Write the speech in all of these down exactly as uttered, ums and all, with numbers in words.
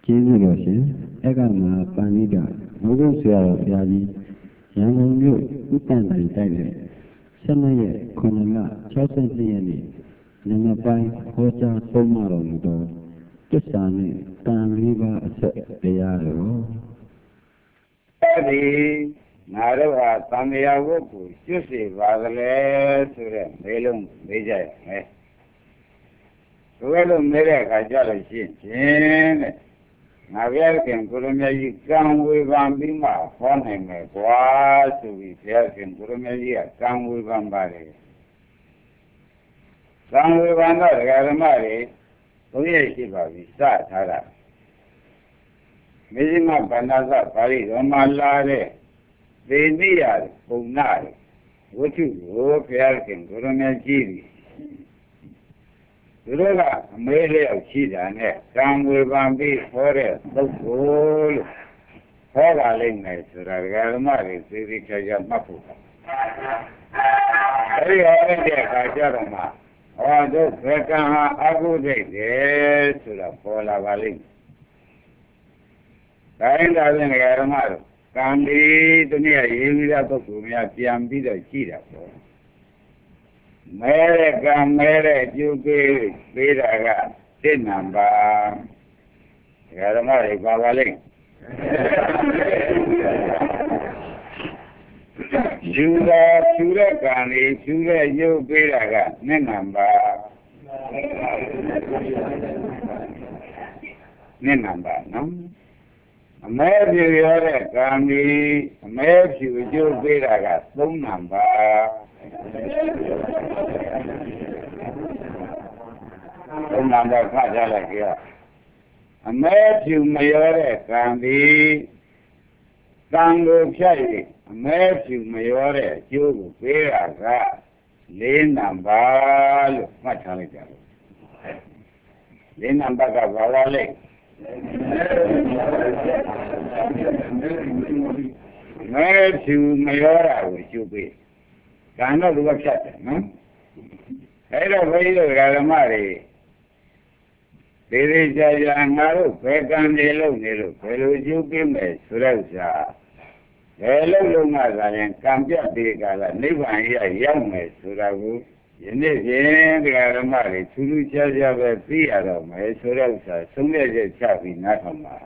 ကျေးဇူးတော်ရှင်အကမှာပဏိတဘုရားဆရာတော်ဘုရားကြီးရန်ကုန်မြို့ဥပ္ပန္တိတိုက်တဲ့ဆယ်နှစ်ရက်ခုနှစ်လ၆၂ရက်နေ့နံနက်ပိုင်းဟောကြားဆုံးမတော်မူသောတစ္ဆာနှင့်တန်လေးပါးအဆက်တရားတော်အဲဒီငါတို့ဟာသံဃာဝတ်ကိုကျွတ်စေပါကလေးဆိုတဲ့မေးလုံးမေးကြရမယ်။ဘယ်လိုမေးတဲ့အခါကြလို့ရှိရင်တဲ့ငါဘုရားခင်ကိုရမကြီးကံဝေဖန်ပြီးမှဟောနိုင်မယ်ကွာဆိုပြီးဘုရားခင်ကိုရမကြီးကကံဝေဖန်ပါတယ်။ကံဝေဖန်တော့ဒကာဓမ္မတွေဘုရားရှိပါပြီစထားတာ။မေဇိမဗန္ဒသပါဠိတော်မှာလာတဲ့သေနိယပုံနာဝတ္ထုကိုဘုရားခင်ကိုရမကြီးပြီသူတို့ကအမေးလျောက်ရှိတာနဲ့ကံဝေဖန်ပြီးဟောတဲ့ပုဂ္ဂိုလ်လို့ဟောပါလိမ့်မယ်ဆိုတာဒကာဓမ္မတွေသိသိချာချာမှတ်ဖို့ပါအဲဒီဟောတဲ့အခါကျတော့မှဟောတို့ဘယ်ကံဟာအကုသိုလ်တယ်ဆိုတာပေါ်လာပါလိမ့်မယ်တိုင်းဒါဖြင့်ဒကာဓမ္မတို့ကံဒီတနည်းရေးပြီးတဲ့ပုဂ္ဂိုလ်များပြန်ပြီးတော့ကြည့်တာပေါ့မဲတဲ့ကံမဲတဲ့အကျိုးပေးပေးတာကတစ်နံပါတ်ဓမ္မတွေပါပါလိမ့်ယူတာယူတဲ့ကံလေးယူတဲ့ရုပ်ပေးတာကနှစ်နံပါတ်နှစ်နံပါတ်နော်အမဲပြရတဲ့ကံကြီးအမဲဖြူကျိုးပေးတာကသုံးနံပါတ်သုံးနံပါတ်ဖတ်ကြလိုက်ကြအမဲဖြူမရောတဲ့ကံကြီးကံကိုဖြတ်၍အမဲဖြူမရောတဲ့အကျိုးကိုပေးတာကလေးနံပါတ်လို့မှတ်ထားလိုက်ကြလို့လေးနံပါတ်ကဘာပါလဲမဲဖြူမရောတာကိုကျုပ်ပေးကံတော့သူကဖြတ်တယ်နော်အဲ့တော့ဘုန်းကြီးတို့ဓမ္မတွေဒီဒီကြာကြာငါတို့ဘယ်ကံတွေလုပ်နေလို့ဘယ်လိုကျုပ်ပေးမယ်ဆိုတဲ့ဥစ္စာဘယ်လုံးလုံးမှသာရင်ကံပြတ်တဲ့ကာလနိဗ္ဗာန်ရရောက်မယ်ဆိုတာကိုယနေ့ဖြင့်တရားဓမ္မတွေထူးထူးခြားခြားပဲသိရတော့မယ်ဆိုတဲ့ဥစ္စာသုံးရချက်ချပြီးနားထောင်ပါ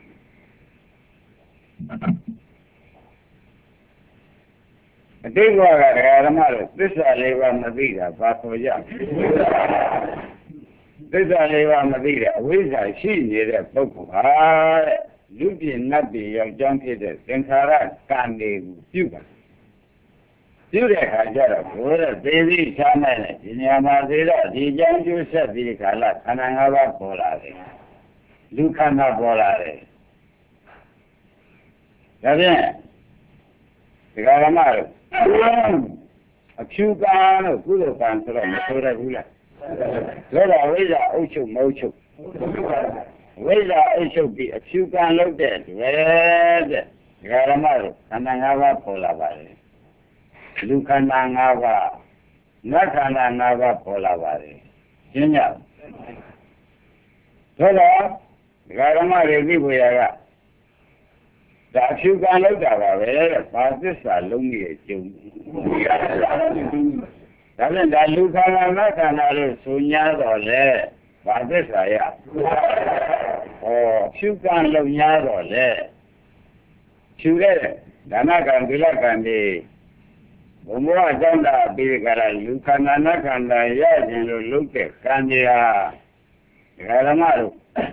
အတိတ်ဘဝကတရားဓမ္မတွေသစ္စာလေးပါးမသိတာဘာဆိုကြသစ္စာလေးပါးမသိတဲ့အဝိဇ္ဇာရှိနေတဲ့ပုဂ္ဂိုလ်ဟာတဲ့လူပြင်းနတ်ပြည်ယောက်ျားဖြစ်တဲ့သင်္ခါရကံတွေကိုပြုတာပြုတဲ့အခါကျတော့ဘုရားသေပြီးချမ်းနိုင်တယ်ဒီနေရာမှာသေတော့ဒီကြောင့်ကျိုးဆက်ပြီးခါလာခန္ဓာ၅ပါးပေါ်လာတယ်လူခန္ဓာပေါ်လာတယ်ဒါဖြင့်ဒီကရမတို့အဖြူကံလို့ကုသိုလ်ကံဆိုတော့မဆိုရဘူးလားဆိုတော့ဝိဇ္ဇာအုပ်ချုပ်မဟုတ်ချုပ်ဝိဇ္ဇာအုပ်ချုပ်ပြီးအဖြူကံလုပ်တဲ့တွေ့တဲ့ဒီကရမတို့ခန္ဓာ၅ပါးပေါ်လာပါတယ်လူခန္ဓာ၅ပါးနတ်ခန္ဓာ၅ပါးပေါ်လာပါတယ်ရှင်းကြဆိုတော့ဒကာဓမ္မတွေသိဖို့ရကဒါဖြူကံလောက်တာပါပဲတဲ့ဘာသစ္စာလုံးကြီးရဲ့ကျုံဒါပြန်ဒါလူခန္ဓာနတ်ခန္ဓာလို့ဆိုညာတော့လေဘာသစ္စာရဟောဖြူကံလုံးညာတော့လေဖြူတဲ့ဒါနကံဒုလကံတွေဘုံဘဝကြောင့်တာပြီးကြတာလူခန္ဓာနတ်ခန္ဓာရခြင်းလို့လုပ်တဲ့ကံတွေဟာဒကာဓမ္မတို့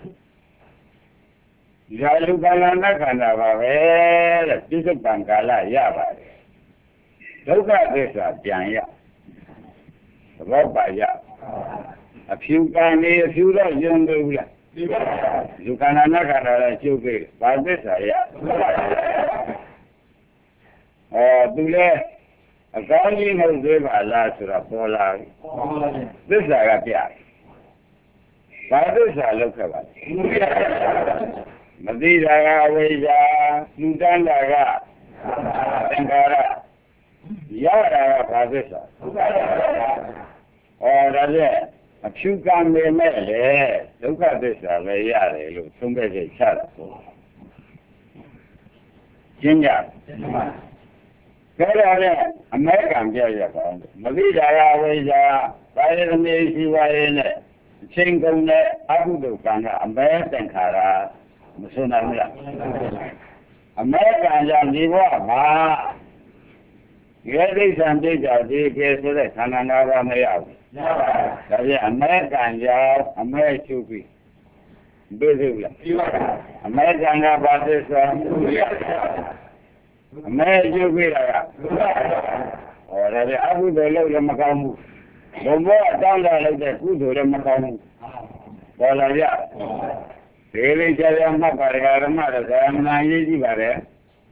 ဒီဟာလူခန္ဓာနတ်ခန္ဓာပါပဲတဲ့ပြစ္ဆုတ်ပံကာလရပါတယ်ဒုက္ခသစ္စာပြန်ရသဘောပါရအဖြူကံနေအဖြူတော့ယုံလို့ဘူးလားလူခန္ဓာနတ်ခန္ဓာလည်းကျုပ်ပြီဘာသစ္စာရအော်သူလည်းအကောင်းကြီးမဟုတ်သေးပါလားဆိုတော့ပေါ်လာပြီသစ္စာကပြတယ်ဘာသစ္စာလောက်ခဲ့ပါလဲမသိတာကအဝိဇ္ဇာလူတန်းတာကသင်္ခါရရတာကဘာသစ္စာဩဒါဖြင့်အဖြူကံနေမဲ့လေဒုက္ခသစ္စာပဲရတယ်လို့သုံးခဲ့တဲ့ချတာပေါ့ရှင်းကြခဲရတဲ့အမဲကံပြရပါမသိတာရဝိဇ္ဇာဘာရသမီးရှိပါရဲ့နဲ့အချိန်ကုန်တဲ့အကုသိုလ်ကံကအမဲသင်္ခါရမဆုံးနိုင်ဘူးလားအမဲကံကြောင့်ဒီဘဝမှာရဲဒိဋ္ဌံဒိဋ္ဌာဒီကေဆိုတဲ့ခန္ဓာ၅ပါးမရဘူး။ဒါပြန်အမဲကံကြောင့်အမဲချုပ်ပြီးသိသိလား။ပြီးပါလား။အမဲကံကဘာသစ္စာအမဲချုပ်ပြီးတာကဟောဒါပြန်အကုသိုလ်လုပ်လည်းမကောင်းဘူး။ဘုံဘောအတောင်းတလုပ်တဲ့ကုသိုလ်လည်းမကောင်းဘူး။ပေါ်လာကြ။ဒီလေးကြရမှတ်ပါရဓမ္မတော့သာမဏေရေးကြည့်ပါလေ။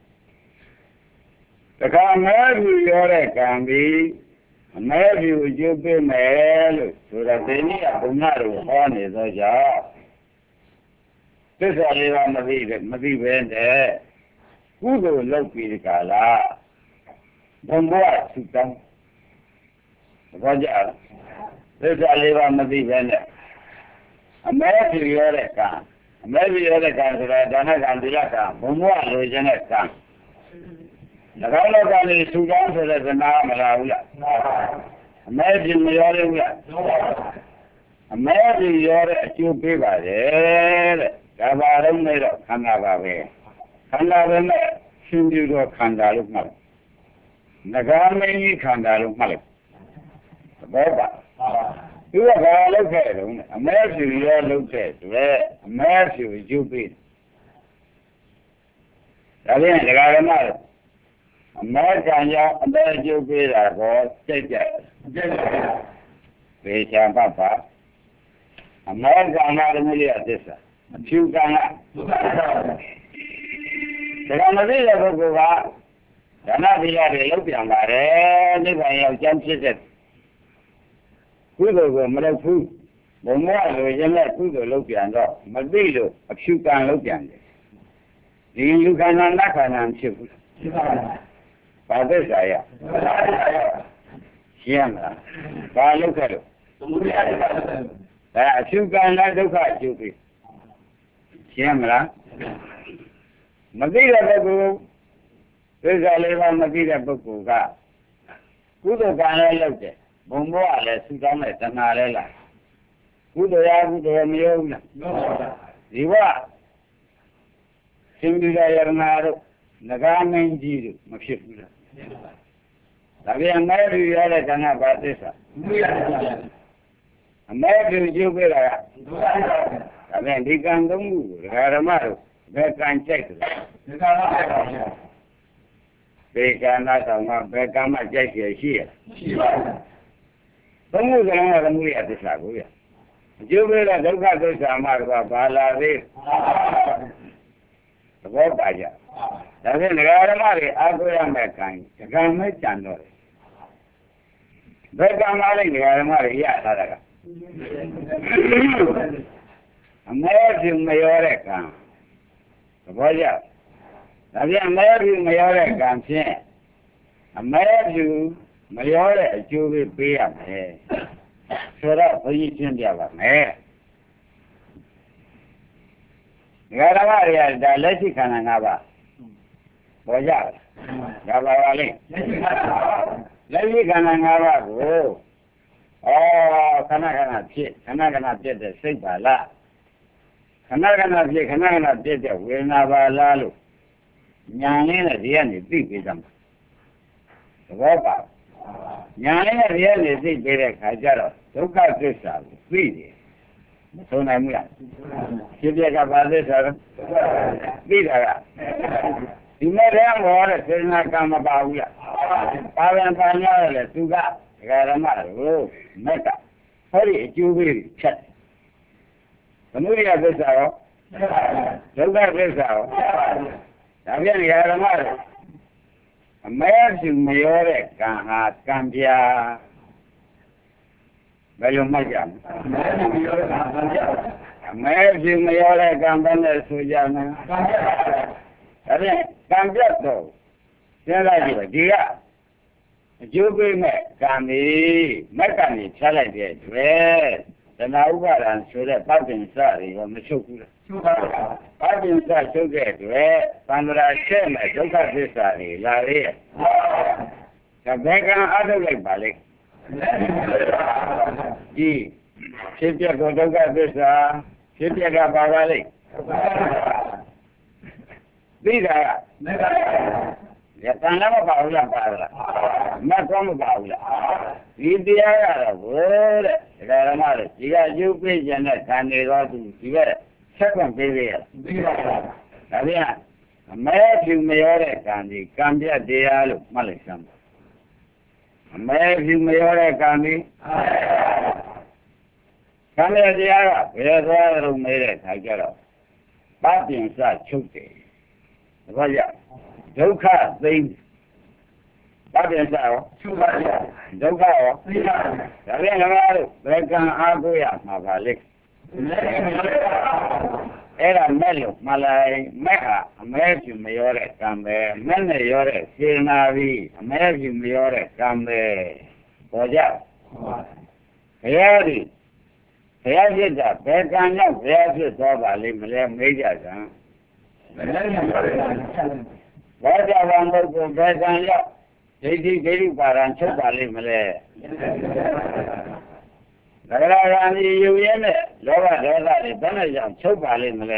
တခါမဲဖြူရောတဲ့ကံပြီးအမဲဖြူအကျိုးပေးမယ်လို့ဆိုတာဒီနည်းကဘုံနာတို့ဟောနေသောကြောင့်သစ္စာလေးပါမသိတဲ့မသိပဲနဲ့ကုသိုလ်လုပ်ပြီးဒီကလာဘုံဘဝသုတောင်းဘာကြသစ္စာလေးပါမသိပဲနဲ့အမဲဖြူရောတဲ့ကံအမဲဖြူရောတဲ့ကံဆိုတာဒါနကံသီလကံဘုံဘဝလိုချင်တဲ့ကံ၎င်းလောကလေးသုတောင်းဆိုတဲ့သနာမလားဘူးလားအမဲပြင်းမရောရဘူးလားအမဲပြင်းရောတဲ့အကျိုးပေးပါတယ်တဲ့ဒါပါတော့နေတော့ခန္ဓာပါပဲခန္ဓာပဲနဲ့ရှင်ပြုတော့ခန္ဓာလို့မှတ်တယ်ငကာမင်းကြီးခန္ဓာလို့မှတ်လိုက်သဘောပါသူကဘာလုပ်ခဲ့တုံးအမဲပြင်းရောလုပ်တဲ့တွေ့အမဲပြင်းအကျိုးပေးဒါဖြင့်ဒကာရမတို့အမဲကံကြောင့်အမဲကျုပ်ပေးတာကိုကြိတ်ကြိုက်ကြိတ်ကြိုက်ပေချာပတ်ပါအမဲကံနာသမီးရသစ္စာအဖြူကံကဒုက္ခဒါကမသိတဲ့ပုဂ္ဂိုလ်ကဒါနသီလတွေလုပ်ပြန်ပါတယ်နိဗ္ဗာန်ရောက်ကျမ်းဖြစ်တဲ့ကုသိုလ်ကိုမလုပ်ဘူးဘုံမောလိုရင်းနဲ့ကုသိုလ်လုပ်ပြန်တော့မသိလို့အဖြူကံလုပ်ပြန်တယ်ဒီလူခန္ဓာနတ်ခန္ဓာဖြစ်ဘူးဖြစ်ပါလားဘာသစ္စာရရှင်းမလားဘာလုပ်ခဲ့လို့သမုဒယသစ္စာအဲအဖြူကံနဲ့ဒုက္ခအကျိုးပေးရှင်းမလားမသိတဲ့ပုဂ္ဂိုလ်သစ္စာလေးပါးမသိတဲ့ပုဂ္ဂိုလ်ကကုသိုလ်ကံလည်းလုပ်တယ်ဘုံဘောကလည်းသုတောင်းတဲ့တဏှာလည်းလားကုသိုလ်ရကုသိုလ်မရောဘူးလားဒီဘရှင်ပြီးရရနာတို့ငကားမင်းကြီးတို့မဖြစ်ဘူးလားဒါပြန်မဲပြရတဲ့ကံကဘာသစ္စာအမဲပြကျုပ်ပြတာကဒါပြန်ဒီကံသုံးခုကိုဒကာဓမ္မတို့ဘယ်ကံကြိုက်တယ်ဒီကံတော့ဘေကံနာဆောင်မှာဘယ်ကံမှကြိုက်ရရှိရရှိပါဘူးသုံးခုကလည်းသမုဒိယသစ္စာကိုရအကျိုးပေးတဲ့ဒုက္ခသစ္စာမှတော့ဘာလာသေးသဘောပါကြဒါဖြင့်ဒကာဓမ္မတွေအားကိုးရမယ့်ကံဒကံမဲ့ကြံတော့တယ်ဘယ်ကံမှလည်းဒကာဓမ္မတွေရထားတာကအမဲဖြူမရောတဲ့ကံသဘောကျဒါဖြင့်အမဲဖြူမရောတဲ့ကံဖြင့်အမဲဖြူမရောတဲ့အကျိုးပေးပေးရမယ်ဆိုတော့ဘုရားရှင်းပြပါမယ်ဒကာဓမ္မတွေကဒါလက်ရှိခန္ဓာ၅ပါးပေါ်ကြလားဒါပါပါလိမ့်လက်ရှိခန္ဓာ၅ပါးကိုဩခဏခဏဖြစ်ခဏခဏပြည့်တဲ့စိတ်ပါလားခဏခဏဖြစ်ခဏခဏပြည့်တဲ့ဝေဒနာပါလားလို့ညာလေးနဲ့ဒီကနေသိပေးကြမှာသဘောပါညာလေးနဲ့ဒီကနေသိပေးတဲ့ခါကျတော့ဒုက္ခသစ္စာကိုသိတယ်မဆုံးနိုင်ဘူးလားဖြစ်ပြကဘာသစ္စာလဲသိတာကဒီမဲ့တည်းမောတဲ့စေနာကံမပါဘူးလားပါပြန်ပါ냐ရတယ်သူကဒကာရမတို့မက်ကဟောဒီအကျိုးပေးဖြတ်သမုဒိယသစ္စာရောဒုက္ခသစ္စာရောဒါပြန်ဒကာရမတို့အမဲဖြူမရောတဲ့ကံဟာကံပြာဘယ်လိုမှတ်ကြမလဲအမဲဖြူမရောတဲ့ကံပဲနဲ့ဆိုကြမယ်ဒါဖြင့်ကံပြတ်တော့စဉ်းစားကြည့်ပါဒီကအကျိုးပေးမဲ့ကံကြီးမက်ကနေဖြတ်လိုက်တဲ့အတွက်ဏှာဥပါဒံဆိုတဲ့ပတ်ပင်စတွေရောမချုပ်ဘူးလားချုပ်ပါဘူးပတ်ပင်စချုပ်တဲ့အတွက်သံဃာချက်မဲ့ဒုက္ခသစ္စာတွေလာရရဲ့ဒါဘယ်ကံအထုတ်လိုက်ပါလိမ့်ဒီဖြစ်ပြကိုဒုက္ခသစ္စာဖြစ်ပြကပါပါလိမ့်သိတာကရတန်လည်းမပါဘူးလားပါလားမကောမပါဘူးလားဒီတရားရတော့ဘို့တဲ့ဒကာရမတို့ဒီကကျုပ်ပြည့်ကျင်တဲ့ခံနေတော့သူဒီဘက်ဆက်ခွင့်ပေးသေးရသိပါပါဒါပြန်အမဲဖြူမရောတဲ့ကံဒီကံပြတ်တရားလို့မှတ်လိုက်စမ်းအမဲဖြူမရောတဲ့ကံဒီကံပြတ်တရားကဘယ်သွားလို့မေးတဲ့ခါကျတော့ပပင်စချုပ်တယ်ဘာကြဒုက္ခသိမ်းဘာပြန်စားရောချုပ်ပါရဒုက္ခရောသိပါဒါပြန်ငါတို့ဘယ်ကံအားကိုးရမှာပါလိမ့်အဲ့ဒါမဲ့လို့မလိုက်မဲ့ဟာအမဲဖြူမရောတဲ့ကံပဲမဲ့နဲ့ရောတဲ့စေနာပြီးအမဲဖြူမရောတဲ့ကံပဲပေါ်ကြဘုရားဒီဘုရားဖြစ်တာဘယ်ကံရောက်ဘုရားဖြစ်သွားပါလိမ့်မလဲမေးကြစမ်းမလဲပါဘူးဘာကြောင့်ဘုရားဘယ်ကံရောက်ဒိဋ္ဌိဒိဋ္ဌိပါရံချုပ်ပါလိမ့်မလဲသရဂာနိယူရဲနဲ့လောဘဒေါသတွေဘယ်နဲ့ကြောင့်ချုပ်ပါလိမ့်မလဲ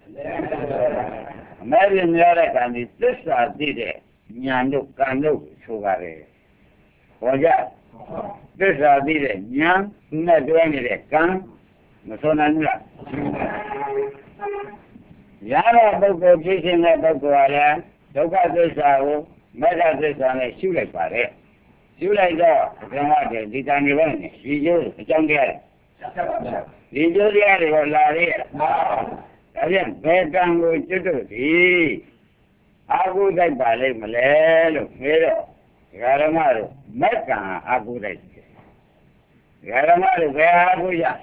အမဲပြင်များတဲ့ကံဒီသစ္စာသိတဲ့ဉာဏ်တို့ကံတို့ဆိုပါတယ်ဟောကြသစ္စာသိတဲ့ဉာဏ်နဲ့တွဲနေတဲ့ကံမဆိုနိုင်ဘူးလားရတဲ့ပုဂ္ဂိုလ်ဖြစ်ခြင်းတဲ့ပုဂ္ဂိုလ်ကလည်းဒုက္ခသစ္စာကိုမေတ္တာသစ္စာနဲ့ရှုလိုက်ပါတယ်ရှုလိုက်တော့အကျဉ်းဝတဲ့ဒီတန်တွေပဲဒီကျိုးအကြောင်းတရားဒီကျိုးတရားတွေကိုလာရဒါပြန်ဘယ်ကံကိုကျွတ်တို့ဒီအာဟုတိုက်ပါလိမ့်မလဲလို့မေးတော့ဒကာရမတို့မက်ကံအာဟုတိုက်ဒကာရမတို့ဘယ်အာဟုရ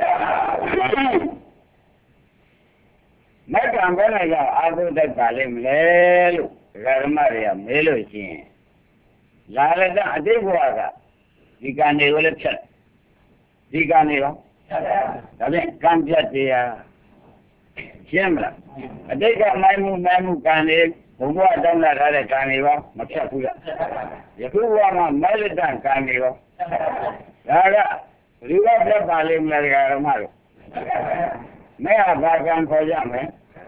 မက်ကံဘယ်နဲ့ကြောင့်အာဟုတိုက်ပါလိမ့်မလဲလို့ဒကာရမတွေကမေးလို့ရှိရင်လာလည်းအတိတ်ဘဝကဒီကံတွေကိုလည်းဖြတ်ဒီကံတွေရောဒါဖြင့်ကံပြတ်တရားရှင်းမလားအတိတ်ကမိုင်းမှုမိုင်းမှုကံတွေဘုံဘဝတောင်းလာထားတဲ့ကံတွေရောမဖြတ်ဘူးလားယခုဘဝမှာမဲလက်တကံတွေရောဒါကဘယ်လိုပြတ်ပါလိမ့်မလဲဒကာရမတို့မဲဟာဘာကံခေါ်ကြမယ်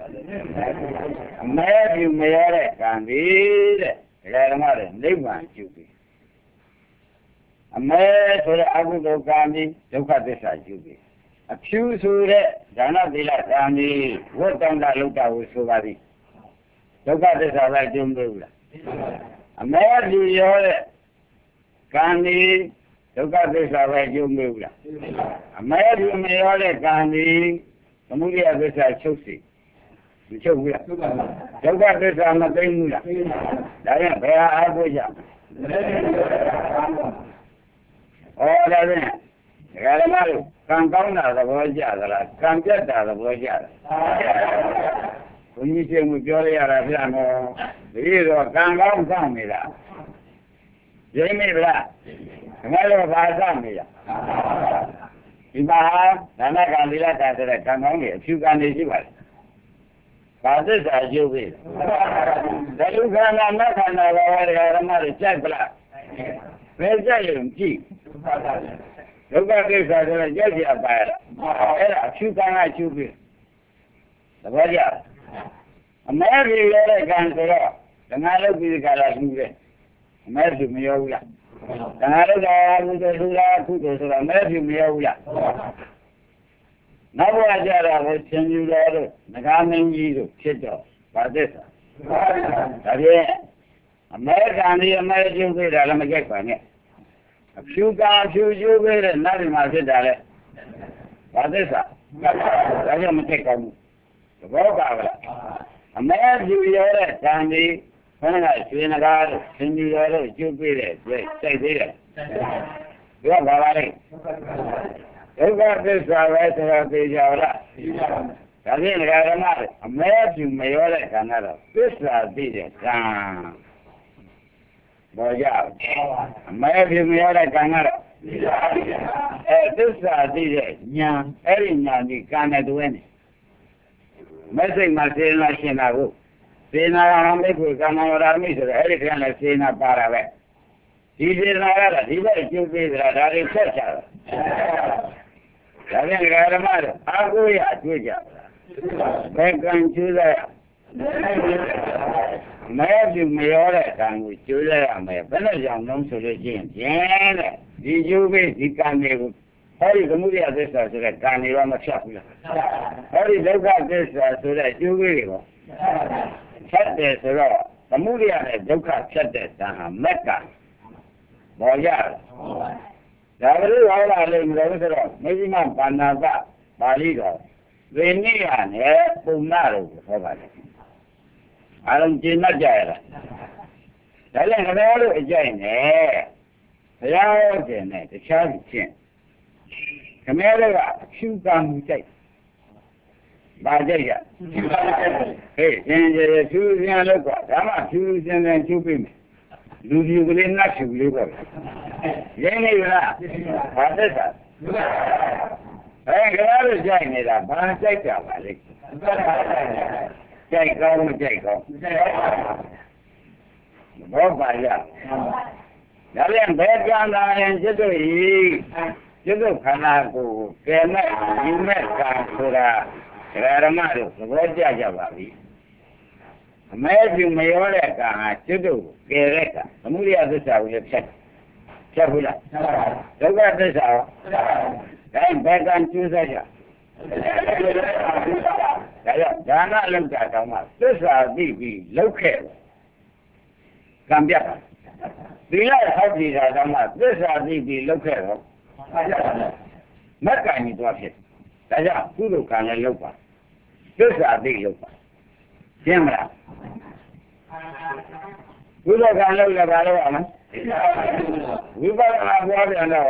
မဲပြူမရတဲ့ကံဒီတဲ့ဒကာဓမ္မတွေနိဗ္ဗာန်ကျုပ်ပြီအမဲဆိုတဲ့အကုသိုလ်ကံဒီဒုက္ခသစ္စာကျုပ်ပြီအဖြူဆိုတဲ့ဒါနသီလကံဒီဝတ်တန်တာလုတ္တကိုဆိုပါသည်ဒုက္ခသစ္စာပဲကျုံးလို့လားအမဲပြူရောတဲ့ကံဒီဒုက္ခသစ္စာပဲကျုံးလို့လားအမဲပြူမရောတဲ့ကံဒီသမုဒယသစ္စာချုပ်စီမချုပ်ဘူးလားဒုက္ခသစ္စာမသိဘူးလားဒါရင်ဘယ်ဟာအားကိုးကြဩဒါဖြင့်ဒကာဓမ္မတို့ကံကောင်းတာသဘောကျသလားကံပြတ်တာသဘောကျလားဘုန်းကြီးရှင်ကပြောရတာဗျာနော်ဒီတော့ကံကောင်းစောင့်နေတာရင်းမိဗလားခမလို့ဘာစောင့်နေရဒီမှာဒါနကံသီလကံဆိုတဲ့ကံကောင်းတွေအဖြူကံတွေရှိပါတယ်ဘာသစ္စာကျုပ်ပြီဒုက္ခနာမခန္ဓာဘာဝရဓမ္မတွေကြိုက်ပလားဘယ်ကြိုက်ရင်ကြည့်ဒုက္ခသစ္စာဆိုတော့ကြိုက်ကြပါရဲ့အဲ့ဒါအဖြူကံကကျုပ်ပြီသဘောကျအမဲကြီးရတဲ့ကံဆိုတော့ဓမ္မလုတ်ပြီးကြတာလူတယ်အမဲကြီးမရောဘူးလားဓမ္မလုတ်တာကုသိုလ်လူလားကုသိုလ်ဆိုတော့အမဲကြီးမရောဘူးလားနောက်ဘဝကြတော့ဆင်ယူတော်တို့ငကားမင်းကြီးတို့ဖြစ်တော့ဗာသစ္စာဒါဖြင့်အမေရိကန်ကြီးအမေရိကန်ပြည်တာလည်းမကြိုက်ပါနဲ့အဖြူကအဖြူကျိုးပေးတဲ့နတ်တွေမှာဖြစ်တာလေဗာသစ္စာဒါကြောင့်မကြိုက်ကောင်းဘူးသဘောပါဗလားအမေဖြူရောတဲ့ကံဒီခဏကရွှေငကားတို့ဆင်ယူတော်တို့ကျိုးပေးတဲ့တွေ့စိုက်သေးတယ်ပြောပါပါလေဒုက္ခသစ္စာပဲဆိုတာသိကြလားဒါဖြင့်ဒကာဓမ္မတွေအမဲဖြူမရောတဲ့ကံကတော့သစ္စာသိတဲ့ကံပေါ်ကြအမဲဖြူမရောတဲ့ကံကတော့အဲသစ္စာသိတဲ့ညာအဲ့ဒီညာဒီကံနဲ့တွဲနေမစိတ်မှာစေနာရှင်တာကိုစေနာကမိတ်ကိုကံနာရမိဆိုတော့အဲ့ဒီကံနဲ့စေနာပါတာပဲဒီစေနာရတာဒီဘက်ကျုပ်ပေးကြတာဒါတွေဆက်ချတာဒါပြန်ဓမ္မတော့အာကိုရအတွေ့ကြပါလားဘယ်ကံကျိုးလိုက်မဲပြီမရောတဲ့ကံကိုကျိုးလိုက်ရမယ်ဘယ်နဲ့ကြောင့်လုံးဆိုလို့ရှိရင်ပြင်းတဲ့ဒီကျိုးပေးဒီကံတွေကိုအဲ့ဒီသမုဒယသစ္စာဆိုတဲ့ကံတွေတော့မဖြတ်ဘူးလားအဲ့ဒီဒုက္ခသစ္စာဆိုတဲ့ကျိုးပေးတွေပေါ့ဖြတ်တယ်ဆိုတော့သမုဒယနဲ့ဒုက္ခဖြတ်တဲ့တန်ဟာမက်ကပေါ်ရတယ်ဒါကလေးဟောလာလို့မလို့ဆိုတော့မေဇိမပါဏာကပါဠိတော်ဝိနည်းရနဲ့ပုံနာတို့ဟောပါတယ်အားလုံးကျင့်တတ်ကြရလားဒါလည်းငါတို့အကြိုက်နဲ့ဘုရားဟောခြင်းနဲ့တခြားခြင်းခမဲတို့ကအဖြူကံမှုကြိုက်ပါကြိုက်ရဟေးရှင်ကျေဖြူစင်လို့ကွာဒါမှဖြူစင်စင်ဖြူပြီးမယ်လူဖြူကလေးနတ်ဖြူလေးပေါ့ရင်းနေလားဘာသက်သာအဲခမဲတို့ကြိုက်နေတာဘာကြိုက်ကြပါလဲကြိုက်ကောင်းမကြိုက်ကောင်းဘောပါရဒါပြန်ဘယ်ကံလာရင်จิตတို့ဤจิตတို့ခန္ဓာကိုယ်ကဲမဲ့ယူမဲ့ကံဆိုတာဓမ္မတို့သဘောကျကြပါပြီအမဲပြုမရောတဲ့ကံဟာจิตတို့ကဲတဲ့ကံသမုဒယသစ္စာကိုဖြတ်ဖြတ်ဘူးလားဒုက္ခသစ္စာရောဒါဘယ်ကံကျိုးစားကြဒါကြောင့်ဒါနလောက်တာတောင်မှသစ္စာသိပြီးလောက်ခဲ့ကံပြတ်သီလဟောက်ကြည့်တာတောင်မှသစ္စာသိပြီးလောက်ခဲ့တော့မက်ကံကြီးသွားဖြစ်ဒါကြောင့်ကုသိုလ်ကံလည်းလောက်ပါသစ္စာသိလောက်ပါရှင်းမလားကုသိုလ်ကံလောက်လည်းဘာလို့ရမလဲဝိပဿနာပွားပြန်တော့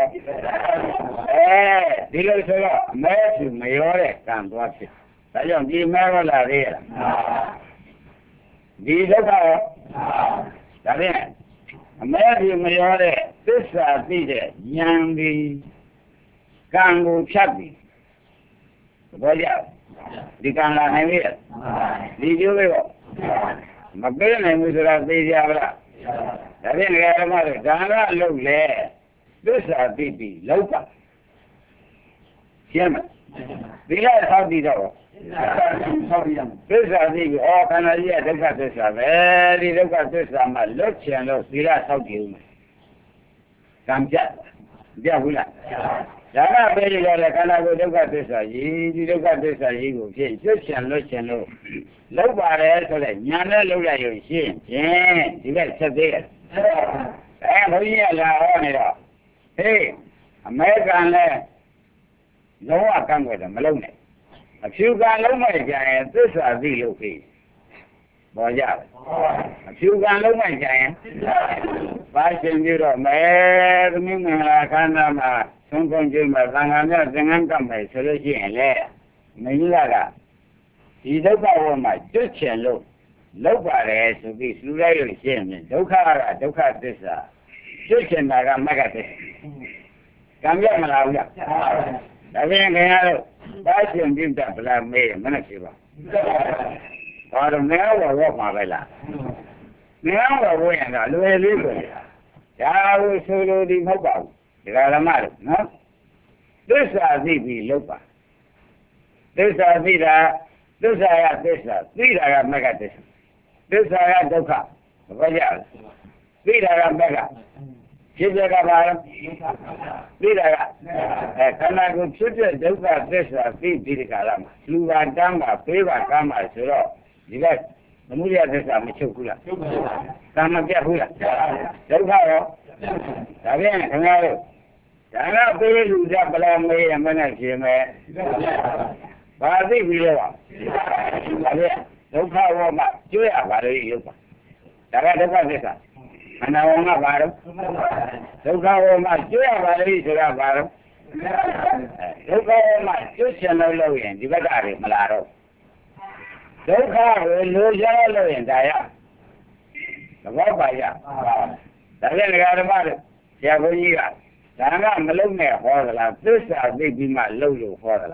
အဲဒီလိုဆိုတော့အမဲစုမရောတဲ့ကံသွားဖြစ်ဒါကြောင့်ဒီမဲရလာသေးရလားဒီဒုက္ခရောဒါဖြင့်အမဲစုမရောတဲ့သစ္စာသိတဲ့ဉာဏ်ဒီကံကိုဖြတ်ပြီးသဘောကျဒီကံလာနိုင်ပြီဒီကျိုးလေးတော့မပေးနိုင်ဘူးဆိုတာသိကြပါလားဒါဖြင့်ဓမ္မတို့ဒါနလုပ်လေသစ္စာသိပြီးလောက်ပါရှင်းမလားသီလဆောက်တည်တော့ဆောက်တည်ရမယ်သစ္စာသိပြီးဩခန္ဓာကြီးကဒုက္ခသစ္စာပဲဒီဒုက္ခသစ္စာမှာလွတ်ချင်လို့သီလဆောက်တည်ဦးမယ်ကံပြတ်ပြတ်ဘူးလားဒါကပဲကြတယ်ခန္ဓာကိုယ်ဒုက္ခသစ္စာကြီးဒီဒုက္ခသစ္စာကြီးကိုဖြင့်လွတ်ချင်လွတ်ချင်လို့လောက်ပါတယ်ဆိုတဲ့ညာနဲ့လောက်ရရုံရှင်းဖြင့်ဒီကဆက်သေးတယ်အဲဘုန်းကြီးကလာဟောနေတော့ဟေးအမေရိကန်လည်းလုံးဝကန့်ကွက်တယ်မလုံးနဲ့အဖြူကလုံးမဲ့ကြရင်သစ္စာသိလို့ပြီပေါ်ကြတယ်အဖြူကလုံးမဲ့ကြရင်ပါရှင်ပြီးတော့မဲသမီးမင်္ဂလာခန္ဓာမှာသုံးခုကျင်းမှာသံဃာများသင်္ကန်းကပ်မယ်ဆိုလို့ရှိရင်လေမင်းကြီးကဒီဒုက္ခဝမှာကျွတ်ချင်လို့လောက်ပါတယ်ဆိုပြီးလူလိုက်လို့ရှင်းရင်ဒုက္ခကဒုက္ခသစ္စာကျွတ်ချင်တာကမဂ္ဂသစ္စာကံပြတ်မလားဘူးလားဒါပြန်ခင်ဗျားတို့ပါရှင်ပြတ်ဗလာမေးမနဲ့ဖြစ်ပါဘာလို့နေရောဝတ်မှာပဲလားနေရောဝတ်ရင်တော့လွယ်လေးပဲဒါကိုဆိုလိုဒီမဟုတ်ပါဘူးဒီကရမတို့နော်သစ္စာသိပြီးလောက်ပါသစ္စာသိတာသစ္စာရသစ္စာသိတာကမဂ္ဂသစ္စာသစ္စာရဒုက္ခဘာကြလဲသိတာကမဂ္ဂဖြစ်ပြကပါလားသိတာကအဲခန္ဓာကိုယ်ဖြစ်တဲ့ဒုက္ခသစ္စာသိပြီးဒီကရမှာလူပါတမ်းပါပေးပါကမ်းပါဆိုတော့ဒီကသမုဒယသစ္စာမချုပ်ဘူးလားချုပ်ပါဘူး။ကာမပြတ်ဘူးလားဒုက္ခရောဒါပြန်ခင်ဗျားတို့ဒါနပေးလူကြပလာမေးရမနဲ့ရှင်မယ်ဘာသိပြီးလဲပါဒါပြန်ဒုက္ခရောမှကျွေးရပါလေရုပ်ပါဒါကဒုက္ခသစ္စာအနာဝမှာပါတော့ဒုက္ခရောမှကျွေးရပါလေဆိုတာပါတော့ဒုက္ခရောမှကျွတ်ချင်လို့လို့ရင်ဒီဘက်ကတွေမလာတော့ဒုက္ခကိုလိုချင်လို့ရင်ဒါရသဘောပါရဒါပြန်ဓမ္မတို့ဆရာဘုန်းကြီးကဓ Karena meluknya horlah, dosa di bima lalu horlah.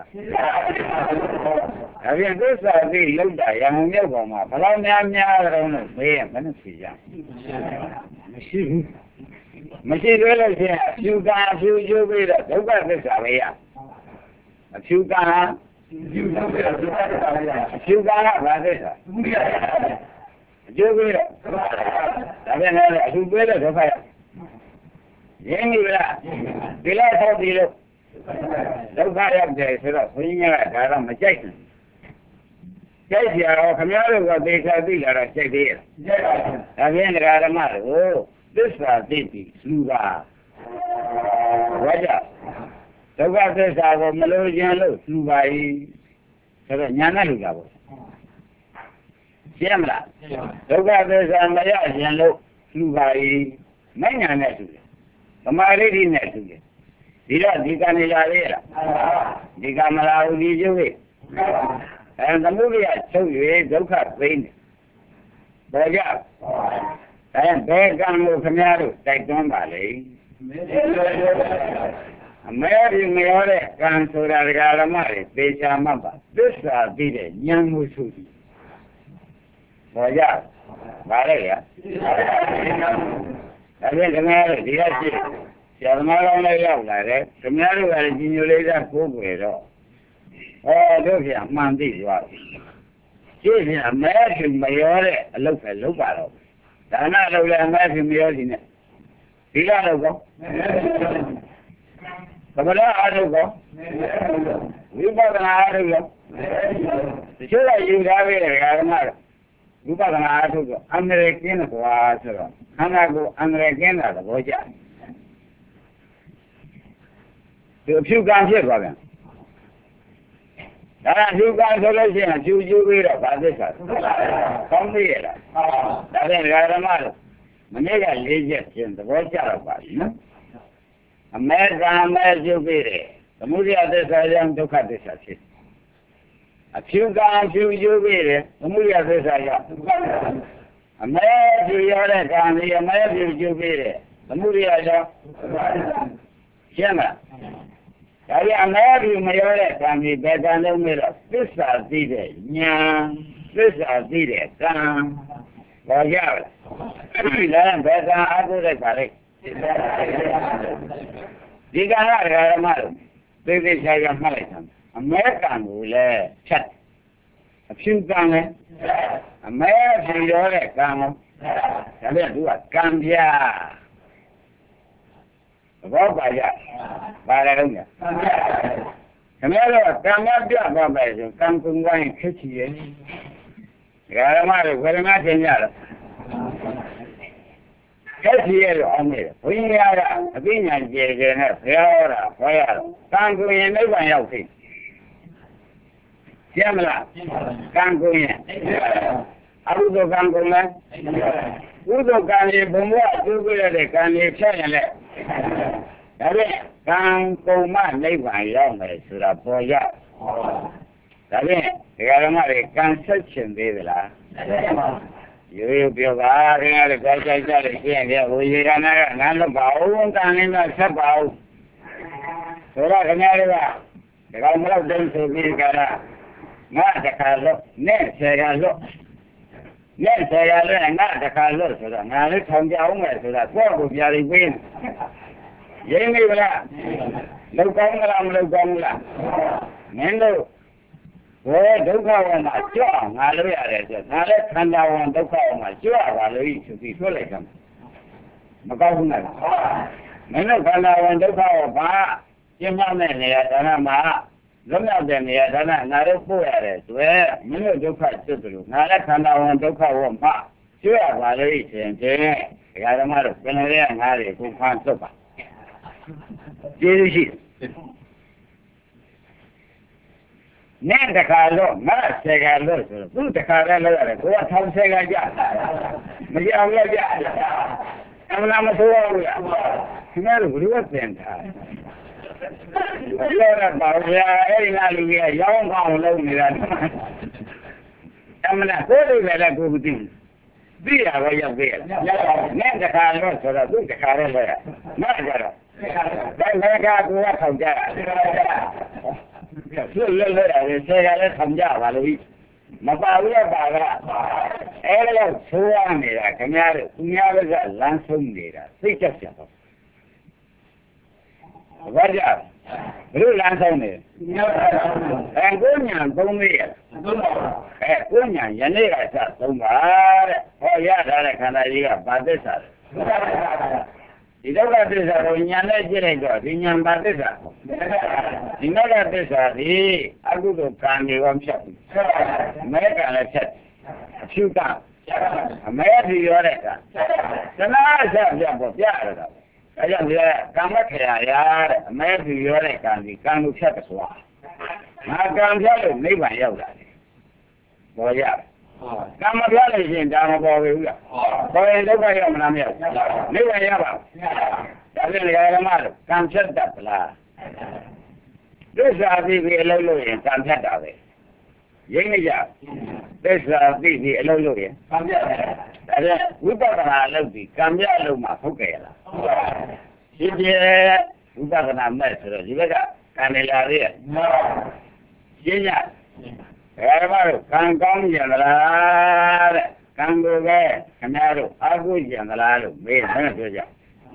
Tapi yang dosa di lalu yang punya koma, kalau nyamnya orang itu, mana sih ya? Masih, masih boleh sih. Juga, juga beda. Juga dosa ya. Juga, juga apa dosa? Juga beda. Tapi yang juga beda dosa ya. Yang ni bila, bila tahu bila, dosa yang jadi sudah punya cara macam. Jadi orang kami orang desa di lara jadi. Tapi yang negara mana, oh, dosa jadi sudah. Wajah. Dosa dosa apa malu jangan sudah ini. Sudah nyana juga. Siapa lah? Dosa dosa maya jangan sudah ini. Mana nyana sudah. हमारे भी नहीं सुने धीरा धीका नहीं जा रहे धीका मलाऊ दीजिए तमु भी अच्छा हुए धोखा कोई नहीं बोझा बैग का हम लोग समझारो टैक्टों वाले मैं भी मेरे कान सोरा लगा हमारे पेशा मापा दूसरा धीरे न्याम मुसूरी बोझा वाले या अरे तुम्हारे धीरे से शर्माओं ने क्या बोला तुम्हारे वाले जिन्होंने जा खूब हुए रो और जो क्या मानती हुआ जी मैं फिर मयोर लोग है लोग बारो दाना लोग ले मैं फिर मयोर जी ने पीला लोगों कबला आ लोगों विपद ना आ लोगों जो है युवा भी रहेगा हमारा विपद ना आ लोगों हमने किन को आ चलो हमारे अंदर क्या ना तो बहुत ज्यादा तो क्यों काम से कर रहे हैं यार क्यों काम कर रहे हैं क्यों क्यों भी रहा बात है सर कम भी है रहा अरे यार हमारे मने का लीजिए चीज़ तो बहुत ज्यादा बात है ना मैं काम में जो भी रहे तो मुझे आते सारे हम तो खाते साथे क्यों काम क्यों जो भी रहे तो मुझे आते सारे मैं जो यार है काम ये मैं जो जो भी है मुझे आजा क्या ना यार मैं भी मैं यार है काम ये बैठाने मेरा दूसरा धीरे न्यां दूसरा धीरे काम और यार लान बैठा आगे रह पारे दिखा ना यार हमारे बेबी शायद हमारे साथ मैं काम बोले छत अब क्यों काम है मैं फिर जो है काम चले दुआ काम दिया बहुत बाजा बारह रहूँगा हमें काम दिया बहुत बाजा काम को वहीं खींचिए यार हमारे घर में चेंज आ रहा खींचिए हमें वही आ रहा अभी ना जे जे ना फिर आ रहा फिर आ रहा काम को ये नहीं बन जाती क्या मिला काम को ये अब तो काम को मैं वो तो काम ये बंबुआ जो भी ले काम ये क्या ले अरे काम को मैं नहीं बन जाऊँ मैं सुरा पोया अरे यार हमारे काम सच्चे दे दिला यो यो प्योगा यार कैसा कैसा लेके ये वो ये ना ना लो बाऊ काम में सब बाऊ थोड़ा कन्यारे बा देखा मेरा दिन से भी करा nggak ada kalau nih saya lo nih saya lo nggak ada kalau sudah nggak ada jauh nggak sudah gua biar ibuin ini bila lo kamu lah lo kamu lah nih lo oh duka orang macam nggak lo ya ada nggak ada tanda orang duka orang macam kalau itu itu lekam maka benar mana tanda orang duka apa yang mana ni ada nama लम्बा देने या दाना नारे पोया रे तो है मैंने दुखा चुतलू नारे खाना वो दुखा वो माँ चुया वाले ही चेंजे यार हमारे पहले हमारे को खान तो पा जेरूसी नहीं देखा लो मैं सेगा लो तू देखा रहा लो रे तो थम सेगा जा मुझे अगला जा अगला में तो होगा मेरे गुरुवर पेन था Allora Paola eri la lui ya un Paolo ni la amna ko le la ko buti dia va ya ve ne da ka lo so da tu ka re le na gara ဒါလည်းကကိုယ်ကထောင်ကြဆွလွတ်လွတ်ရတယ်ဆယ်ကလည်းထောင်ကြပါလို့မပါဘူးရပါကအဲ့ဒါကဆိုးရနေတာခင်ဗျားတို့သူများကလမ်းဆုံးနေတာသိချက်ချက်တော့ဘာကြဘယ်လိုလမ်းဆုံးနေအဲကိုညာသုံးလေးရအဲကိုညာယနေ့ကစသုံးပါတဲ့ဟောရထားတဲ့ခန္ဓာကြီးကဘာသစ္စာလဲဒီဒုက္ခသစ္စာကိုညာနဲ့ကြည့်လိုက်တော့ဒီညာဘာသစ္စာဒီနောက်ကသစ္စာဒီအကုသိုလ်ကံတွေရောဖြတ်မဲကံလည်းဖြတ်အဖြူကအမဲဖြူရောတဲ့ကံသနာဆက်ပြပေါ်ပြရတာအဲကြောင့်ဒီကံမခရာရတဲ့အမဲဖြူရောတဲ့ကံဒီကံကိုဖြတ်သွားငါကံဖြတ်လို့နိဗ္ဗာန်ရောက်တာပေါ်ရကံမပြလို့ရှိရင်ဒါမပေါ်ဘူးလားပေါ်ရင်ဒုက္ခရောက်မလားမရောက်နိဗ္ဗာန်ရပါဒါဖြင့်လေဓမ္မတို့ကံဖြတ်တတ်လားသစ္စာသိပြီးအလုပ်လုပ်ရင်ကံဖြတ်တာပဲရင်းနေကြသစ္စာသိပြီးအလုပ်လုပ်ရင်ကံဖြတ်တယ်ဒါဖြင့်ဝိပဿနာလုပ်ပြီးကံပြအလုပ်မှာဟုတ်ကြရလားရှင်းပြဝိပဿနာမဲ့ဆိုတော့ဒီဘက်ကကံနေလာသေးရဲ့ရှင်းကြဓမ္မတို့ကံကောင်းကြလားတဲ့ကံကိုပဲခင်ဗျားတို့အာဟုကြလားလို့မေးတယ်ပြောကြဒါ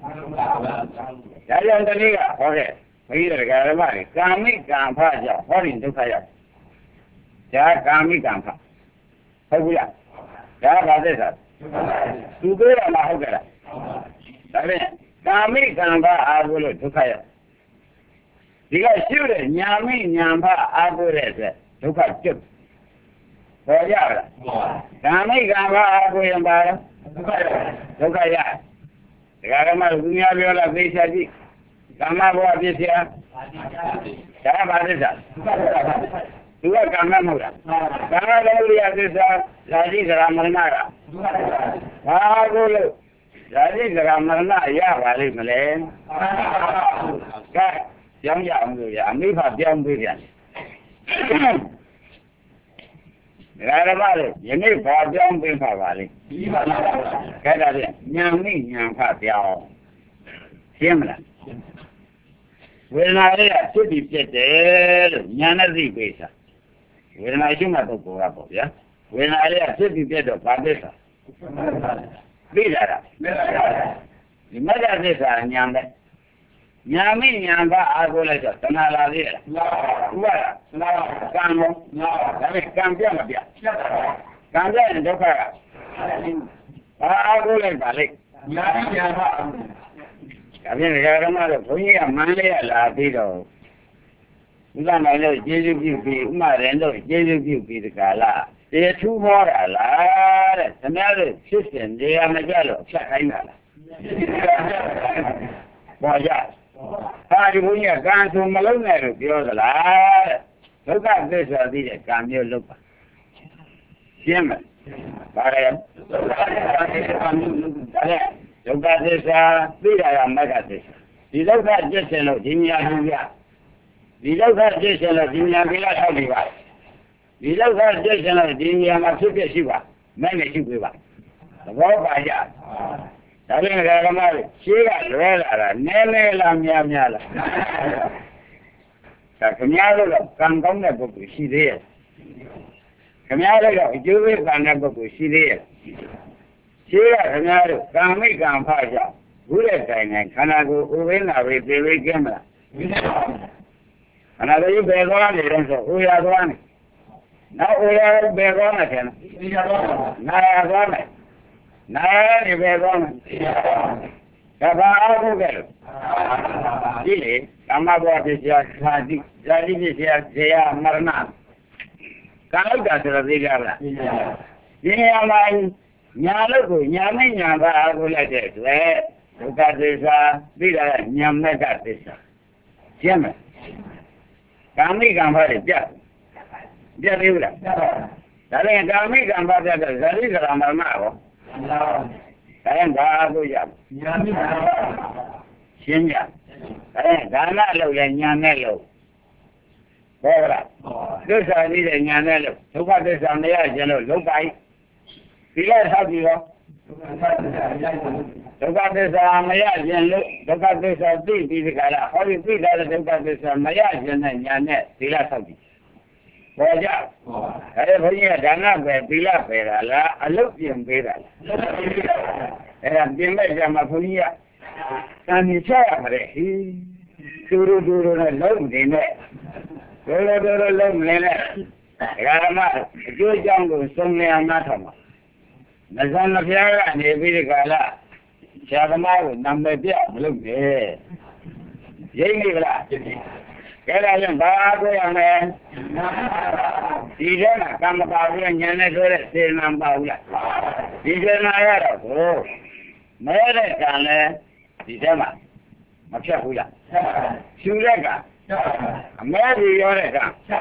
ကြောင့်တနည်းကဟောခဲ့ဘုရားဓမ္မတွေကာမိကံဖကြောင့်ဟောရင်ဒုက္ခရောက်ဒါကာမိကံဖဟုတ်ဘူးလားဒါဘာသက်သာသူပြောရမှာဟုတ်ကြလားဒါဖြင့်ကာမိကံဖအာဟုလို့ဒုက္ခရောက်ဒီကရှုတဲ့ညာမိညာဖအာဟုတဲ့အတွက်ဒုက္ခကျွတ်ပေါ်ရလားကာမိကံဖအာဟုရင်ပါတော့ဒုက္ခရဒုက္ခရဒကာဓမ္မလူများပြောလားသိချာကြည့်ကာမဘဝပြည့်စရာဒါဘာသစ္စာသူကကာမမဟုတ်လားကာမလောရိယသစ္စာဇာတိဇရာမရဏကဘာကိုလို့ဇာတိဇရာမရဏရပါလိမ့်မလဲကဲကြောင်းရအောင်လို့ရအမိဖပြောင်းပေးပြန်ဒါရမလို့ယနေ့ဘာပြောင်းပေးပါပါလိမ့်ကဲဒါဖြင့်ညာမိညာဖပြောင်းရှင်းမလားဝေဒနာလေးကဖြစ်ပြီးပြတ်တယ်လို့ညာနဲ့သိပေးတာဝေဒနာရှိမှပုဂ္ဂိုလ်ကပေါ့ဗျာဝေဒနာလေးကဖြစ်ပြီးပြတ်တော့ဘာသစ္စာသိလာတာဒီမဂ္ဂသစ္စာညာနဲ့ညာမိညာကအားကိုးလိုက်တော့တဏှာလာသေးလားဥပါဒနာကံမောဒါပေမဲ့ကံပြမပြကံပြရင်ဒုက္ခကဘာအားကိုးလိုက်ပါလိမ့်ညာမိညာကဒါဖြင့်ဓမ္မတို့ဘုန်းကြီးကမန်းလေးရလာပြီးတော့ဥဒ္ဒနိုင်လို့ကျေးဇူးပြုပြီးဥမရင်တို့ကျေးဇူးပြုပြီးဒီကလာတေထူးမောတာလားတဲ့ခင်ဗျားတို့ဖြစ်စဉ်နေရာမကြလို့ဖြတ်ခိုင်းတာလားပေါ်ကြဟာဒီဘုန်းကြီးကကံဆိုမလုံးနဲ့လို့ပြောသလားတဲ့ဒုက္ခသစ္စာသိတဲ့ကံမျိုးလုပ်ပါရှင်းမလားဘာလဲဒုက္ခသစ္စာသိတဲ့ကံမျိုးလုပ်ပါဒုက္ခသစ္စာသိတာကမဂ္ဂသစ္စာဒီဒုက္ခကျင့်စဉ်လို့ဒီညာဟူရဒီဒုက္ခကျင့်စဉ်လို့ဒီညာကိလေသာတွေပါဒီဒုက္ခကျင့်စဉ်လို့ဒီညာမှာဖြစ်ဖြစ်ရှိပါမဲ့နဲ့ရှိပေးပါသဘောပါကြဒါဖြင့်ဓမ္မတွေရှင်းကလွဲလာတာနည်းနည်းလားများများလားဒါခင်ဗျားတို့ကကံကောင်းတဲ့ပုဂ္ဂိုလ်ရှိသေးရဲ့ခင်ဗျားတို့ကအကျိုးပေးကံတဲ့ပုဂ္ဂိုလ်ရှိသေးရဲ့ရှင်းရခင်ဗျားတို့ကာမိကံဖကြောင့်ဘုရားတိုင်တိုင်းခန္ဓာကိုယ်ဥပ္ပင်းလာပြီးပြေပြီးကျင်းမလားခန္ဓာကိုယ်ဘယ်သွားနေတော့ဆိုဥရသွားနေနောက်ဥရဘယ်သွားနေတယ်နာရသွားနေနာရနေဘယ်သွားနေဒါဘာအားထုတ်ကြလို့ဒီလေကာမဘဝဖြစ်ရာဇာတိဇာတိဖြစ်ရာဇေယမရဏကာလောက်တာဆိုတော့သိကြလားဒီနေရာမှာညာလို့ကိုညာနဲ့ညာကအားကိုလိုက်တဲ့အတွက်ဒုက္ခသစ္စာသိတာကညာမဲ့ကသစ္စာရှင်းမလားကာမိကံဖတ်တယ်ပြတ်ပြတ်သေးဘူးလားဒါလည်းကာမိကံဖတ်တဲ့ဇာတိဇရာမရဏရောဒါရင်ဘာအားကိုရညာမိကံရှင်းကြအဲဒါနလို့လည်းညာနဲ့လို့ဟုတ်လားသစ္စာသိတဲ့ညာနဲ့လို့ဒုက္ခသစ္စာမရခြင်းလို့လုံးပိုင်ဒီကဆောက်ပြီးတော့ဒုက္ခသစ္စာမရခြင်းလို့ဒုက္ခသစ္စာသိပြီးဒီကလာဟောဒီသိတဲ့ဒုက္ခသစ္စာမရခြင်းနဲ့ညာနဲ့သီလဆောက်ကြည့်ပေါ်ကြအဲ့ဒါဘုန်းကြီးကဒါနပဲသီလပဲလားအလုတ်ပြင်ပေးတာအဲ့ဒါပြင်မဲ့ကြမှာဘုန်းကြီးကတန်မြချရမှာလေဟီတူတူတူတူနဲ့လုံးနေနဲ့တော်တော်တော်လုံးနေနဲ့ဓမ္မအကျိုးကြောင့်ကိုစုံလင်အောင်နားထောင်ပါမဇန်မဖျားကနေပြီးဒီကလာဆရာသမားကိုနာမည်ပြမလုပ်နဲ့ရိမ့်နေကလားကဲဒါကြောင့်ဘာအားကိုရမယ်ဒီထဲမှာကမ္မပါဘူးညံနဲ့ဆိုတဲ့စေနာမပါဘူးလားဒီစေနာရတော့ကိုမဲတဲ့ကံလဲဒီထဲမှာမဖြတ်ဘူးလားရှူတဲ့ကအမဲကြီးရောတဲ့က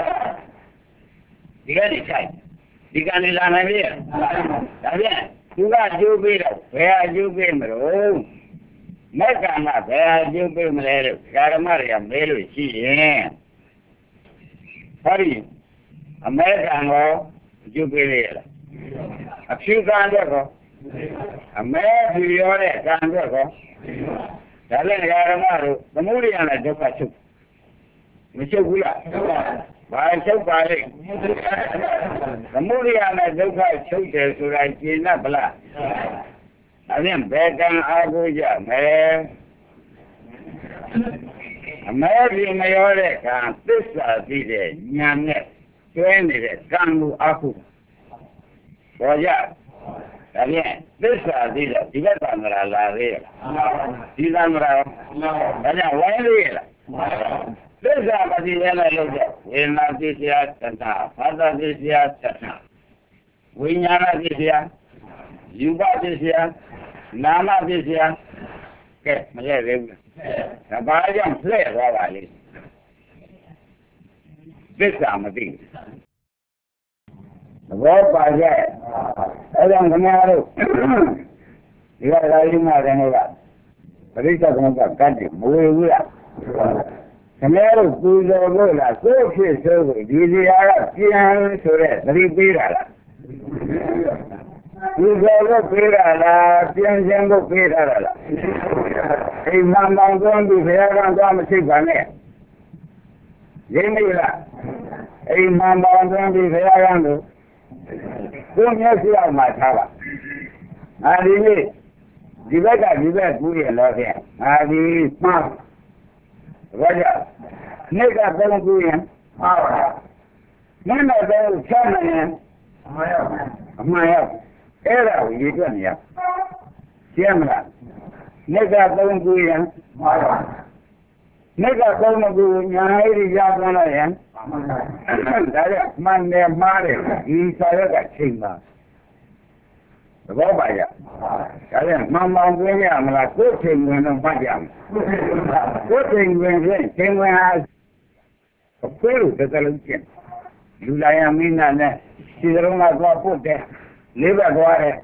ဒီကနေ့ဆိုင်ဒီကနေ့လာနိုင်ပြီဒါပြန်သူကအကျိုးပေးတော့ဘယ်အကျိုးပေးမလို့မက်ကံကဘယ်အကျိုးပေးမလဲလို့ဓမ္မတွေကမဲလို့ရှိရင်ဟောဒီအမဲကံကိုအကျိုးပေးရလားအဖြူကံတော့ကောအမဲဖြူရောတဲ့ကံတော့ကောဒါလည်းဓမ္မတို့သမုဒိယနဲ့ဒုက္ခချုပ်မချုပ်ဘူးလားဘာချုပ်ပါလိမ့်သမုဒိယနဲ့ဒုက္ခချုပ်တယ်ဆိုတာကျင့်တ်ဗလားအဲ့ဒါဘယ်ကံအားကိုကြမယ်အမဲဒီမရောတဲ့ကံသစ္စာသိတဲ့ဉာဏ်နဲ့ကျွဲနေတဲ့ကံကိုအားကိုပေါ်ကြဒါဖြင့်သစ္စာသိတဲ့ဒီဘက်ကံမလားလာသေးလားဒီကံမလားဒါကြောင့်ဝိုင်းသေးလားသစ္စာမသိရင်လည်းလုပ်တဲ့ဝေဒနာသိစရာသတ္တဘာသာသိစရာသတ္တဝိညာဏသိစရာယူပသိစရာနာမသိစရာကဲမလဲသေးဘူးဒါဘာကြောင့်လှည့်သွားပါလိမ့်သစ္စာမသိဘူးဘောပါကြအဲ့ဒါခမရတို့ဒီကရာဇိမတဲ့ကပရိစ္ဆေသမုပ္ပါကတ်တယ်မဝေဘူးလားခင်ဗျားတို့ပူဇော်လို့လားကိုယ့်ဖြစ်ဆိုးကိုဒီစရာကပြန်ဆိုတဲ့သတိပေးတာလားပူဇော်လို့ပေးတာလားပြန်ရှင်လို့ပေးတာလားအိမ်မှန်မှန်ကောင်းပြီးဘုရားကသွားမရှိပါနဲ့ရင်းမိလားအိမ်မှန်မှန်ကောင်းပြီးဘုရားကလို့ကိုယ်မျက်စိအောင်မှထားပါအာဒီနေ့ဒီဘက်ကဒီဘက်ကူးရလို့ဖြင့်အာဒီမှားဘာကြနေ့ကသုံးခုရင်မှားပါမင်းနဲ့တော့ချမ်းနေရင်အမှန်ရောက်အမှန်ရောက်အဲ့ဒါကိုရည်တွက်နေရရှင်းမလားနေ့ကသုံးခုရင်မှားပါနေ့ကသုံးခုညာဟိရရသွားလိုက်ရင်ဒါကြမှန်တယ်မှားတယ်ဒီစာရက်ကချိန်ပါသဘောပါကြဒါပြန်မှန်မှန်ပြင်းရမလားကိုယ်ချိန်ဝင်တော့မှတ်ကြမယ်ကိုယ်ချိန်ဝင်ဖြင့်ချိန်ဝင်ဟာဘယ်လိုတစ်ကလုံးကျင်လူလာရမင်းနာနဲ့ခြေစလုံးကသွားပုတ်တယ်လေးဘက်သွားတယ်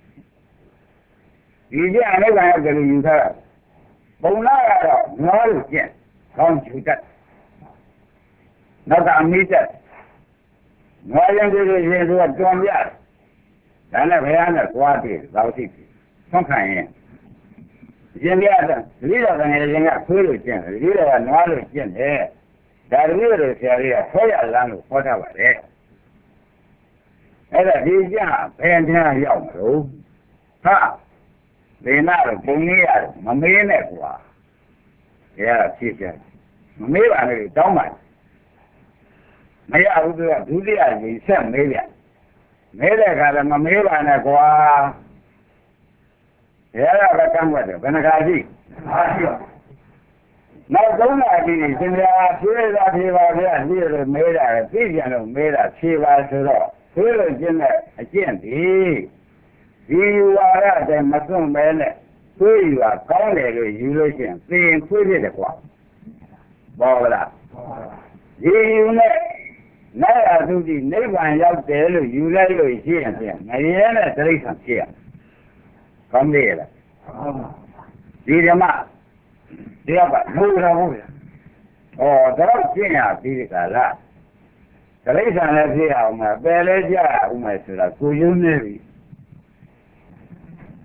ဒီကျအနိဗ္ဗာန်ရောက်တယ်လို့ယူထားတာပုံလာကတော့ငေါလို့ကျင်ကောင်းချူတတ်နောက်ကအမိတက်ငေါရင်တို့ရေဆိုတာတွန်ပြတယ်ဒါနဲ့ဘုရားနဲ့သွားပြီသာသိပြီဆွမ်းခံရင်ရှင်ပြတဲ့ဒီလိုကနေရင်ကခွေးလို့ကျင့်တယ်ဒီလိုကနွားလို့ကျင့်တယ်ဒါတည်းလို့ဆရာကြီးကဆွဲရလမ်းလို့ခေါ်ထားပါတယ်အဲ့ဒါဒီကျင့်ဘယ်တရားရောက်မလို့ဟာဒီနာတော့ဘုံကြီးရတယ်မမေးနဲ့ကွာဘုရားဖြည့်ပြမမေးပါနဲ့တောင်းပါမရဘူးကဒုတိယကြီးဆက်မေးပြမဲတဲ့ခါလည်းမမေးပါနဲ့ကွာဘယ်ရကကမ်းွက်တယ်ဘယ်နှခါရှိအားရှိပါနောက်သုံးနာကြီးရှင်ဗျာဖြေးသာဖြေးပါဗျာဒီလိုမဲတာသိကြလို့မဲတာဖြေးပါဆိုတော့ဖြေးလို့ကျင်းတဲ့အကျင့်ဒီဒီဝါရတဲ့မစွန့်မဲနဲ့သွေးယူတာကောင်းတယ်လို့ယူလို့ရှိရင်သိရင်သွေးဖြစ်တယ်ကွာပေါ်လားဒီယူနဲ့နိုင်အသုတိနိဗ္ဗာန်ရောက်တယ်လို့ယူလိုက်လို့ရှိရင်ဖြင့်ငရဲနဲ့တိရစ္ဆာန်ဖြစ်ရကောင်းတယ်လားဒီဓမ္မတရားကမဟုတ်တော့ဘူးဗျာဩတော့ကျင့်ရပြီးကြလားတိရစ္ဆာန်လည်းဖြစ်အောင်မှာပယ်လဲကြအောင်မှာဆိုတာကိုယုံနေပြီ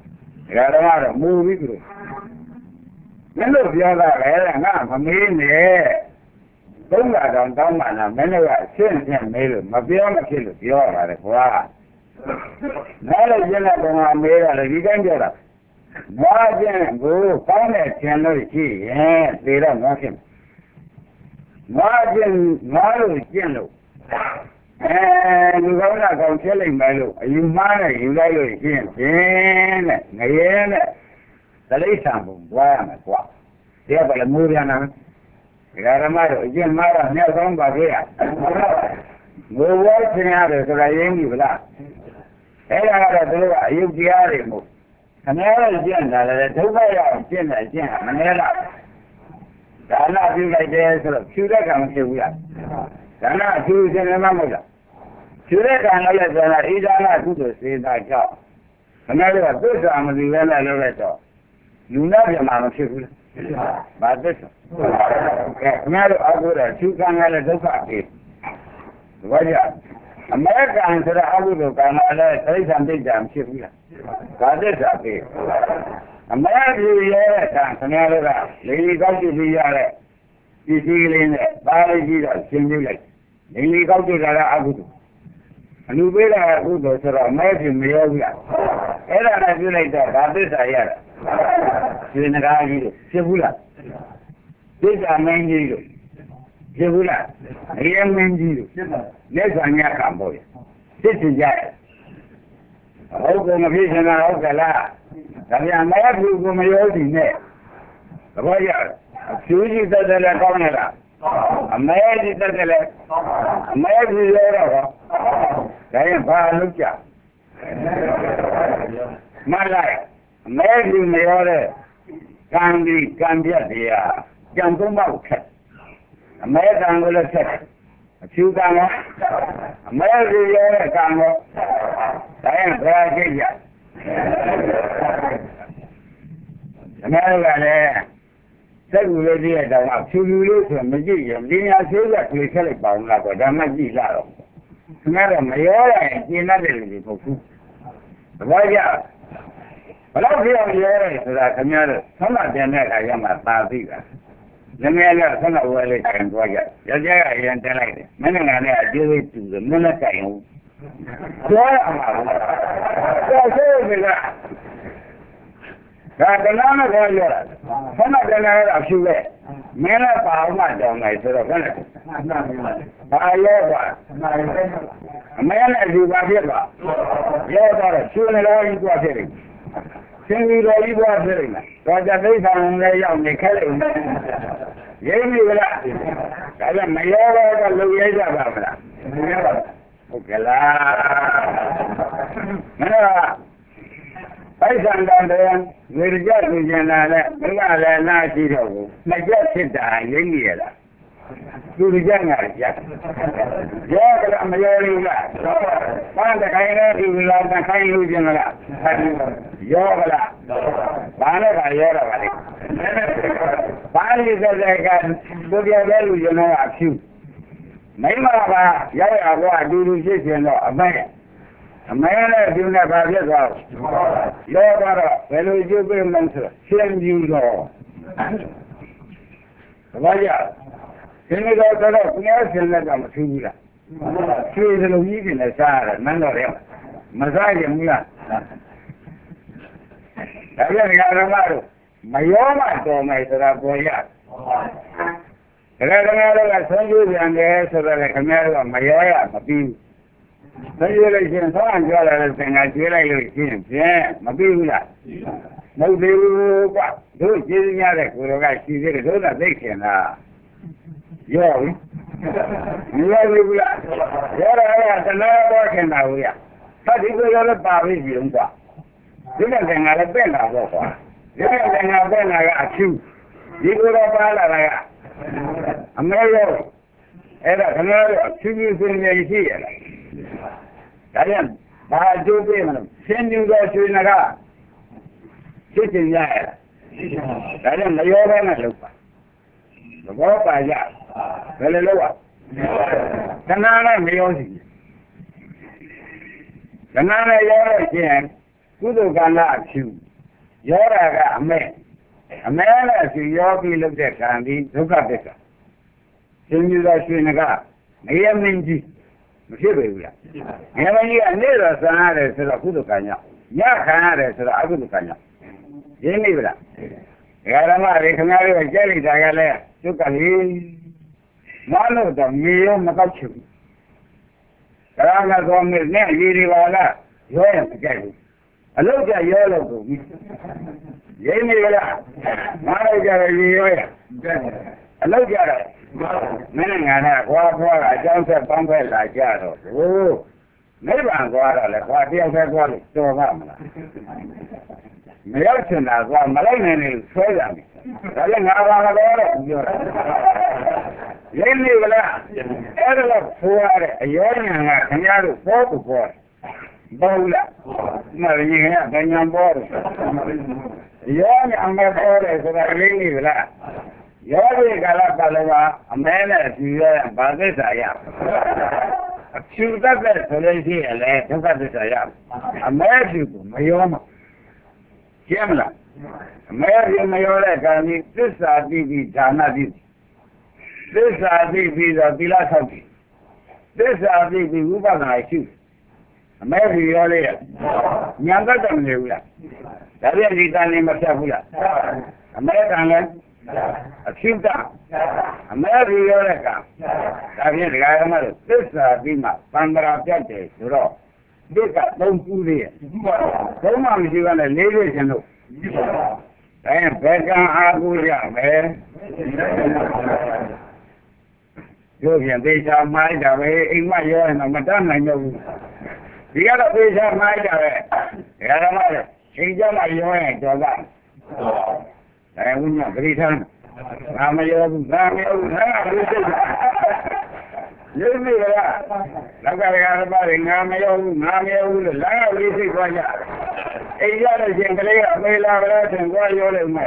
ဒါတော့မူပြီးသူမင်းတို့ပြောတာလေငါမမေးနဲ့သုံးတာတောင်တောင်းမှလားမင်းတို့ကရှင်းရှင်းမေးလို့မပြောမဖြစ်လို့ပြောရတာကွာနားလည်းရှင်းတဲ့ကောင်ကမေးတာလေဒီတိုင်းပြောတာငါချင်းကိုကောင်းတဲ့ကျင်လို့ရှိရင်သေတော့ငါဖြစ်ငါချင်းငါလို့ကျင့်လို့အဲလူကောင်းတာကောင်းဖြစ်လိမ့်မယ်လို့အယူမှားနဲ့ယူလိုက်လို့ရှိရင်ဖြင့်တဲ့ငရဲနဲ့သလိษံပုံပွားရမယ်ကွာဒီကလည်းမိုးပြန်လာဒီကရမတို့အကျင့်မှားတော့မြောက်ဆုံးပါသေးရငိုဝဲဆင်းရတယ်ဆိုတာရင်းပြီဗလားအဲ့ဒါကတော့သူတို့ကအယုတ်တရားတွေမို့ခမဲရကျင့်တာလည်းဒုက္ခရောက်ကျင့်တယ်ကျင့်တာမနေလားဒါနပြုလိုက်တယ်ဆိုတော့ဖြူတဲ့ကံမဖြစ်ဘူးလားဒါနဖြူခြင်းလည်းမဟုတ်လားဖြူတဲ့ကံလည်းဆိုတော့ဣဒနာကုသိုလ်စေတာကြောင့်ခမဲရကသစ္စာမသိဘဲနဲ့လုပ်လိုက်တော့လူနာပြမှာမဖြစ်ဘူးလားဘာသစ္စာကဲခမဲရအကုသိုလ်ဖြူကံလည်းဒုက္ခဖြစ်ဘာကြောင့်အမေရိကန်ဆိုတဲ့အကုသိုလ်ကံလည်းသိက္ခာသိက္ခာဖြစ်ဘူးလားဘာသစ္စာဖြစ်အမေရိကန်ရဲ့ကံခမဲရကလေလီကောက်ကြည့်ပြီးရတဲ့ဒီစည်းကလေးနဲ့ပါလေးကြီးတော့ရှင်းပြလိုက်လေလီကောက်ကြည့်တာကအကုသိုလ်အလူပေးတာအကုသိုလ်ဆိုတော့အမေရိကန်မရောဘူးလားအဲ့ဒါလည်းပြုလိုက်တော့ဘာသစ္စာရတာဒီနဂါကြီးတို့ဖြစ်ဘူးလားသစ္စာမင်းကြီးတို့ဖြစ်ဘူးလားအရင်မင်းကြီးတို့လက်ဆံရကံပေါ့ရစစ်စစ်ကြရဟုတ်ကဲ့မဖြစ်ချင်တာဟုတ်ကဲ့လားဒါပြန်မရဘူးကိုမရောစီနဲ့သဘောကျအဖြူကြီးတက်တယ်လည်းကောင်းနေလားအမဲကြီးတက်တယ်လည်းအမဲကြီးရောတော့ဒါရင်ဘာလုပ်ကြမလိုက်အမဲကြီးမရောတဲ့ကံဒီကံပြတ်တရားကြံသုံးပါ့ခက်အမဲကံကိုလည်းဆက်အဖြူကံရောအမဲကြီးရောတဲ့ကံရောဒါရင်ဘယ်ကြည့်ကြအမဲကလည်းစက်ကူလေးတည်းတောင်မှဖြူဖြူလေးဆိုမကြည့်ရင်ဒီညာဆိုးရပြေဆက်လိုက်ပါဦးလားကွာဒါမှကြည့်လာတော့ခင်ဗျားတော့မရောရရင်ကျင်တတ်တယ်လို့ပုတ်ဘူးသဘောကျဘလို့ပြောင်းရဲတယ်ဆိုတာခင်ဗျားတို့ဆုံးမတင်တဲ့အခါကျမှသာသိတာငငယ်လေးဆုံးမဝဲလေးတိုင်သွားကြရကြရရင်တင်လိုက်တယ်မင်းငါနဲ့အကျေးသေးတူတယ်မင်းလည်းတိုင်ဘူးပြောရမှာတော့ဆိုးပြီလားဒါကလည်းမခေါ်ရတာဆန္ဒတင်လာတာဖြူပဲမင်းလည်းပါအောင်မှကြောင်းလိုက်ဆိုတော့ခက်တယ်ဘာရောပါအမေနဲ့အလူပါဖြစ်ပါရောတော့ဖြူနေတော့ကြီးသွားဖြစ်တယ်သင်္ကြီးတော်ကြီးသွားဖြစ်တယ်တော့ကြသိဆောင်လည်းရောက်နေခဲ့တယ်ရင်းပြီလားဒါလည်းမရောတော့လုံရိုက်ကြပါမလားဟုတ်ကဲ့လားမင်းကပိုက်ဆံတန်တယ်ဝေရကြသူကျင်လာနဲ့ဘုရားလည်းနာရှိတော့ဘူးနှစ်ချက်ဖြစ်တာရင်းကြီးရလားသူကြငါကြရောကလည်းမရောဘူးလားဘာတခိုင်းလဲဒီလိုတခိုင်းလို့ကျင်လားရောကလားဘာနဲ့ကရောတာပါလဲဘာလို့ဆိုတဲ့ကသူပြတဲ့လူကျင်တော့အဖြူမိမပါရောက်ရတော့အတူတူဖြစ်ရှင်တော့အမဲအမဲနဲ့ဒီနဲ့ဘာဖြစ်သွားရောတော့ဘယ်လိုကျုပ်ပြင်မလဲဆိုရှင်းပြတော့ဘာကြဒီနေ့တော့တော့ဘုရားရှင်လက်ကမထူးဘူးလားဖြေစလုံးကြီးတင်လဲစားရတယ်မန်းတော်တယ်မစားရင်ဘူးလားဒါပြန်ရရမှာတော့မရောမတော်မယ်ဆိုတာပေါ်ရဒါကလည်းတော့ဆုံးကျိုးပြန်တယ်ဆိုတော့ခင်ဗျားတို့ကမရောရမပြီးဘူးဆုံးကျိုးလို့ရှိရင်ဆောင်းကြောလာတဲ့သင်္ဃာကျွေးလိုက်လို့ရှိရင်ဖြင့်မပြီးဘူးလားမဟုတ်သေးဘူးကွာတို့ကျေးဇူးများတဲ့ကိုယ်တော်ကရှိသေးတယ်တို့ကသိခင်လားရောပြီမရောဘူးလားရောရရတနာတော့ခင်တာဘူးရသတိကိုရောလည်းပါပြီပြီလုံးကွာဒီကသင်္ဃာလည်းပြင်လာတော့ကွာဒီကသင်္ဃာပြင်လာကအဖြူဒီကိုတော့ပါလာတာကအမဲရောအဲ့ဒါခင်ဗျားတို့အဖြူဖြူစင်နေရှိရလားဒါပြန်ဘာအကျိုးပေးမလို့ဆင်းယူသောရွှေနဂဖြစ်ချင်ရရလားဒါပြန်မရောဘဲနဲ့လုပ်ပါသဘောပါကြဘယ်လိုလုပ်อ่ะခဏနဲ့မရောစီခဏနဲ့ရောလို့ရှိရင်ကုသိုလ်ကံကအဖြူ Yora a me. A man as you yogi looked at Candy, look at this. Sing you that Shinaga. Maya Minji. Mashibula. Yamani and neither Sanare to the Kudukanya. Yakana to the Agudukanya. Jamie Villa. Yarama, Rekanari, Jelly Dagale, took a hill. One of them, Mio Makachu. Ranga Gomez, Yiriwala, Yoyam Gay. I look at yellow. Jamie Villa. Manager Yoya. I look at it. Meaning I have what I don't have Bombay like Yaro. Oh, maybe I'm going to what you have got to store Ramana. Milton as one Malayan is Sweden. Telling how I have Lily Villa. Error for a young and Yaru photo for Bola. Marine, Benyan Boris. Young and my boys are Lily Villa. Yori Galapalava, a man as you are, but this I am. A few dozen Solesi, a lad, look at this I am. A magical, Mayoma. Gemla. A Mary Mayora Gani, this are the Jana Did. This are the Villa Sabi. This are the Uban I choose. A Mary Yoria. Younger than Lula. That is the name of Savula. American. A few times. A Mary Yoreka. I mean, I am a sister, Bima, Pandra Jate, Raw. They got no food here. So much you want a lady, you know. I am better Aguja, man. You can be some mind away in my year and Madame, I know. The other place are my away. The other mother, she's on my year and so on. I wouldn't agree to him. I'm a young man. You me that. Like I got about it. I'm a young man. I'm a young man. A young gentleman may love us and why you're in my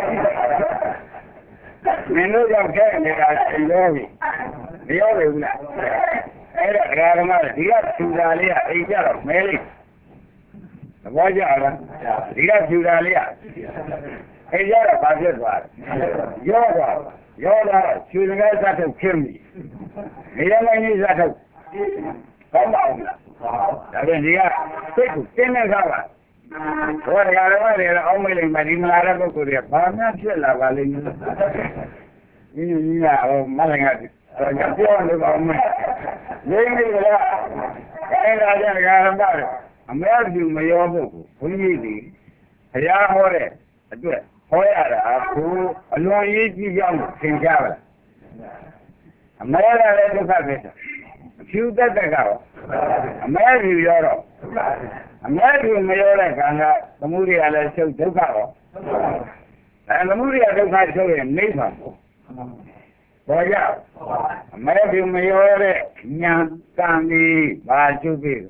Menu of Candy, I enjoy it. The other one. I got a mother. The other two Dalia, a yellow, Mary. The boy, the other two Dalia. Hey, you're a budget one. You're a, you're a, shooting guys that will kill me. The young man is at a, come on. I mean, yeah, take ten and hour. What I got away, only in my Himalaya to the apartment, I'm valling. You know, Malangat. I got you on the government. Leave me that. And I got about it. I'm married my own. What do you need? I got it. I do it. Hoya, who alone is young, King Java. A man I let the a few days ago. A man in Europe. A man in Mayorga, the movie I let show Tokaro. And the movie I don't have show him, Nathan. Hoya, a man in Mayore, Yan, Sandy, Bajubi.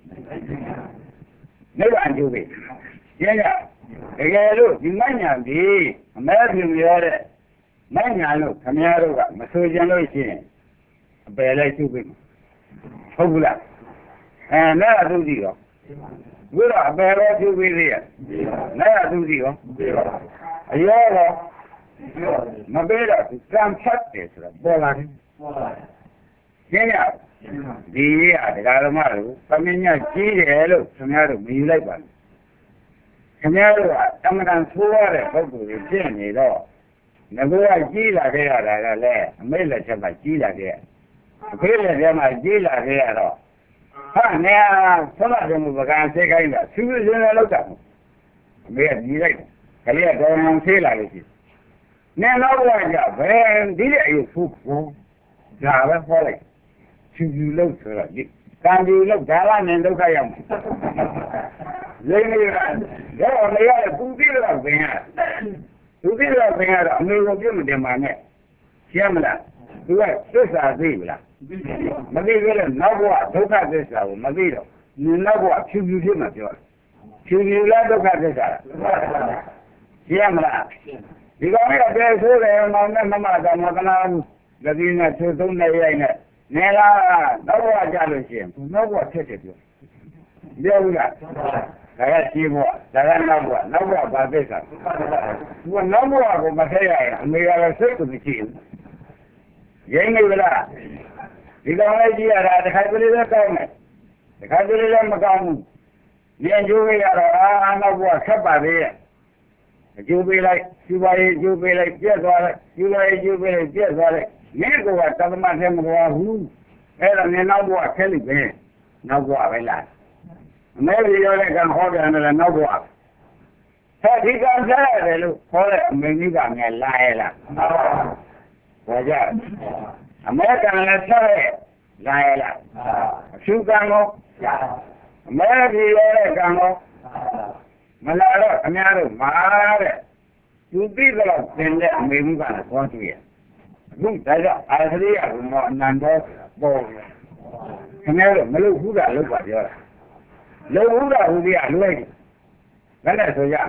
Never Jubi. Yeah. Again, you might be American Yore. Manyalo, Camaro, Masojano, a bella to be. Hogula. And now do you. Good, a bella to be there. Now do you. A yellow. Mabella, some chapters, Bolan. Kenya. The year, the Galamaro, Pamina, Hello, Samaro, you like one. Camaro, Tamaran Suare, Hogu, Jenny, law. Nagua Gila here, a mela chapa Gila here. A pillar them a Gila here. Ah, now, some of them will go take either. Two is in a look at them. We are direct. Kalia don't want to say like it. Now, no one job, and did you fool? Java for it. Should you look for it? Can't you look down and look at him? They are a good deal of things. Two deal of things are no good in my neck. Shamla, who has this idea. Madivilla, Nagua, look at this hour, Madido. Nagua, should you do not yours? Should you look at this hour? Shamla. You got me a place over there, Mamma, Mamma, the dinner to do the Nella, no what jealousy, no what ticket. There we are. ဒါကရှိဘွားဒါကနောက်ဘွားနောက်ဘွားဘာသစ္စာသူကနောက်ဘွားကိုမထည့်ရရင်အမေကတော့စိတ်ကိုမရှိဘူးရင်းနေဗလားဒီကောင်လေးကြည့်ရတာတစ်ခါကလေးလည်းကောင်းတယ်တစ်ခါကလေးလည်းမကောင်းဘူးညင်ကျိုးရတော့အာနောက်ဘွားဆက်ပါသေးရဲ့အကျိုးပေးလိုက်ကျူပါရေးကျိုးပေးလိုက်ပြက်သွားလိုက်ကျူပါရေးကျိုးပေးလိုက်ပြက်သွားလိုက်မင်းကတသမတ်ထဲမကွာဘူးအဲ့ဒါနင်နောက်ဘွားခဲလိမ့်ပဲနောက်ဘွားပဲလားအမေကြီးရောတဲ့ကံဟောပြန်တယ်နောက်ဘွားဆက်ဒီကံဆက်ရတယ်လို့ဟောတဲ့အမေကြီးကငယ်လာရဲ့လားဟောကြအမေကံလည်းဆက်ရလာရဲ့လားအရှုကံကိုအမေကြီးရောတဲ့ကံကိုမလာတော့အများတို့မာတဲ့သူသိတော့သင်တဲ့အမေကြီးကလည်းသွားကြည့်ရအခုဒါကြောင့်အာသရိယဘုမောအနန္တောပေါ်ခင်ဗျားတို့မလို့ဘူးတာလို့ပါပြောတာလုံဘူးတာဟူကြီးကလွဲ့ဘယ်နဲ့ဆိုရ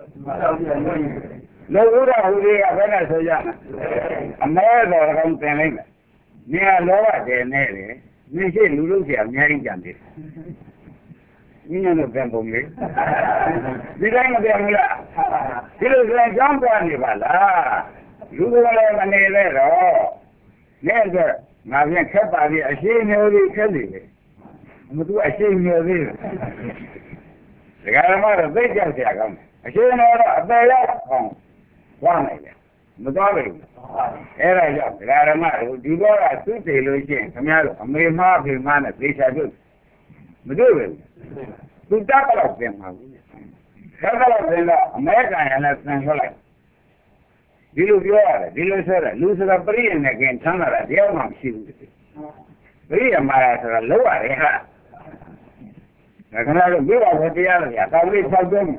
လုံဘူးတာဟူကြီးကဘယ်နဲ့ဆိုရအမဲတော်ကောင်သင်လိုက်မယ်နေရာလောဘတည်နေတယ်နေရှိလူလို့ဆရာအများကြီးကြံတယ်ညညတို့ပြန်ပုံလေးဒီတိုင်းမပြန်ဘူးလားဒီလိုဆိုရင်ကြောင်းသွားနေပါလားလူကလည်းမနေလဲတော့နဲ့ဆိုငါပြန်ခက်ပါပြီအရှိမျိုးလေးခက်နေတယ်မသူအရှိမျိုးလေးဒကာရမတော့သိကြောက်ကြကောင်းတယ်အရှိမျိုးတော့အပေရောက်အောင်သွားနိုင်တယ်မသွားဘူးအဲ့ဒါကြောင့်ဒကာရမတို့ဒီဘောကသူ့တည်လို့ရှိရင်ခင်ဗျားတို့အမေမားဖေမားနဲ့သေချာတွေ့မတွေ့ဘူးသူတက်တော့ပြန်မှာဘူးတက်တော့ပြန်တော့အမေကန်ရလည်းဆန်ထွက်လိုက်ဒီလိုပြောရတယ်ဒီလိုဆိုရတယ်လူဆိုတာပရိယနဲ့ခင်ချမ်းသာတာတရားမှမရှိဘူးပရိယမှာဆိုတာလောရတယ်ဟာဒါကလည်းပြောတာတရားလေကောင်းလေးဆောက်တယ်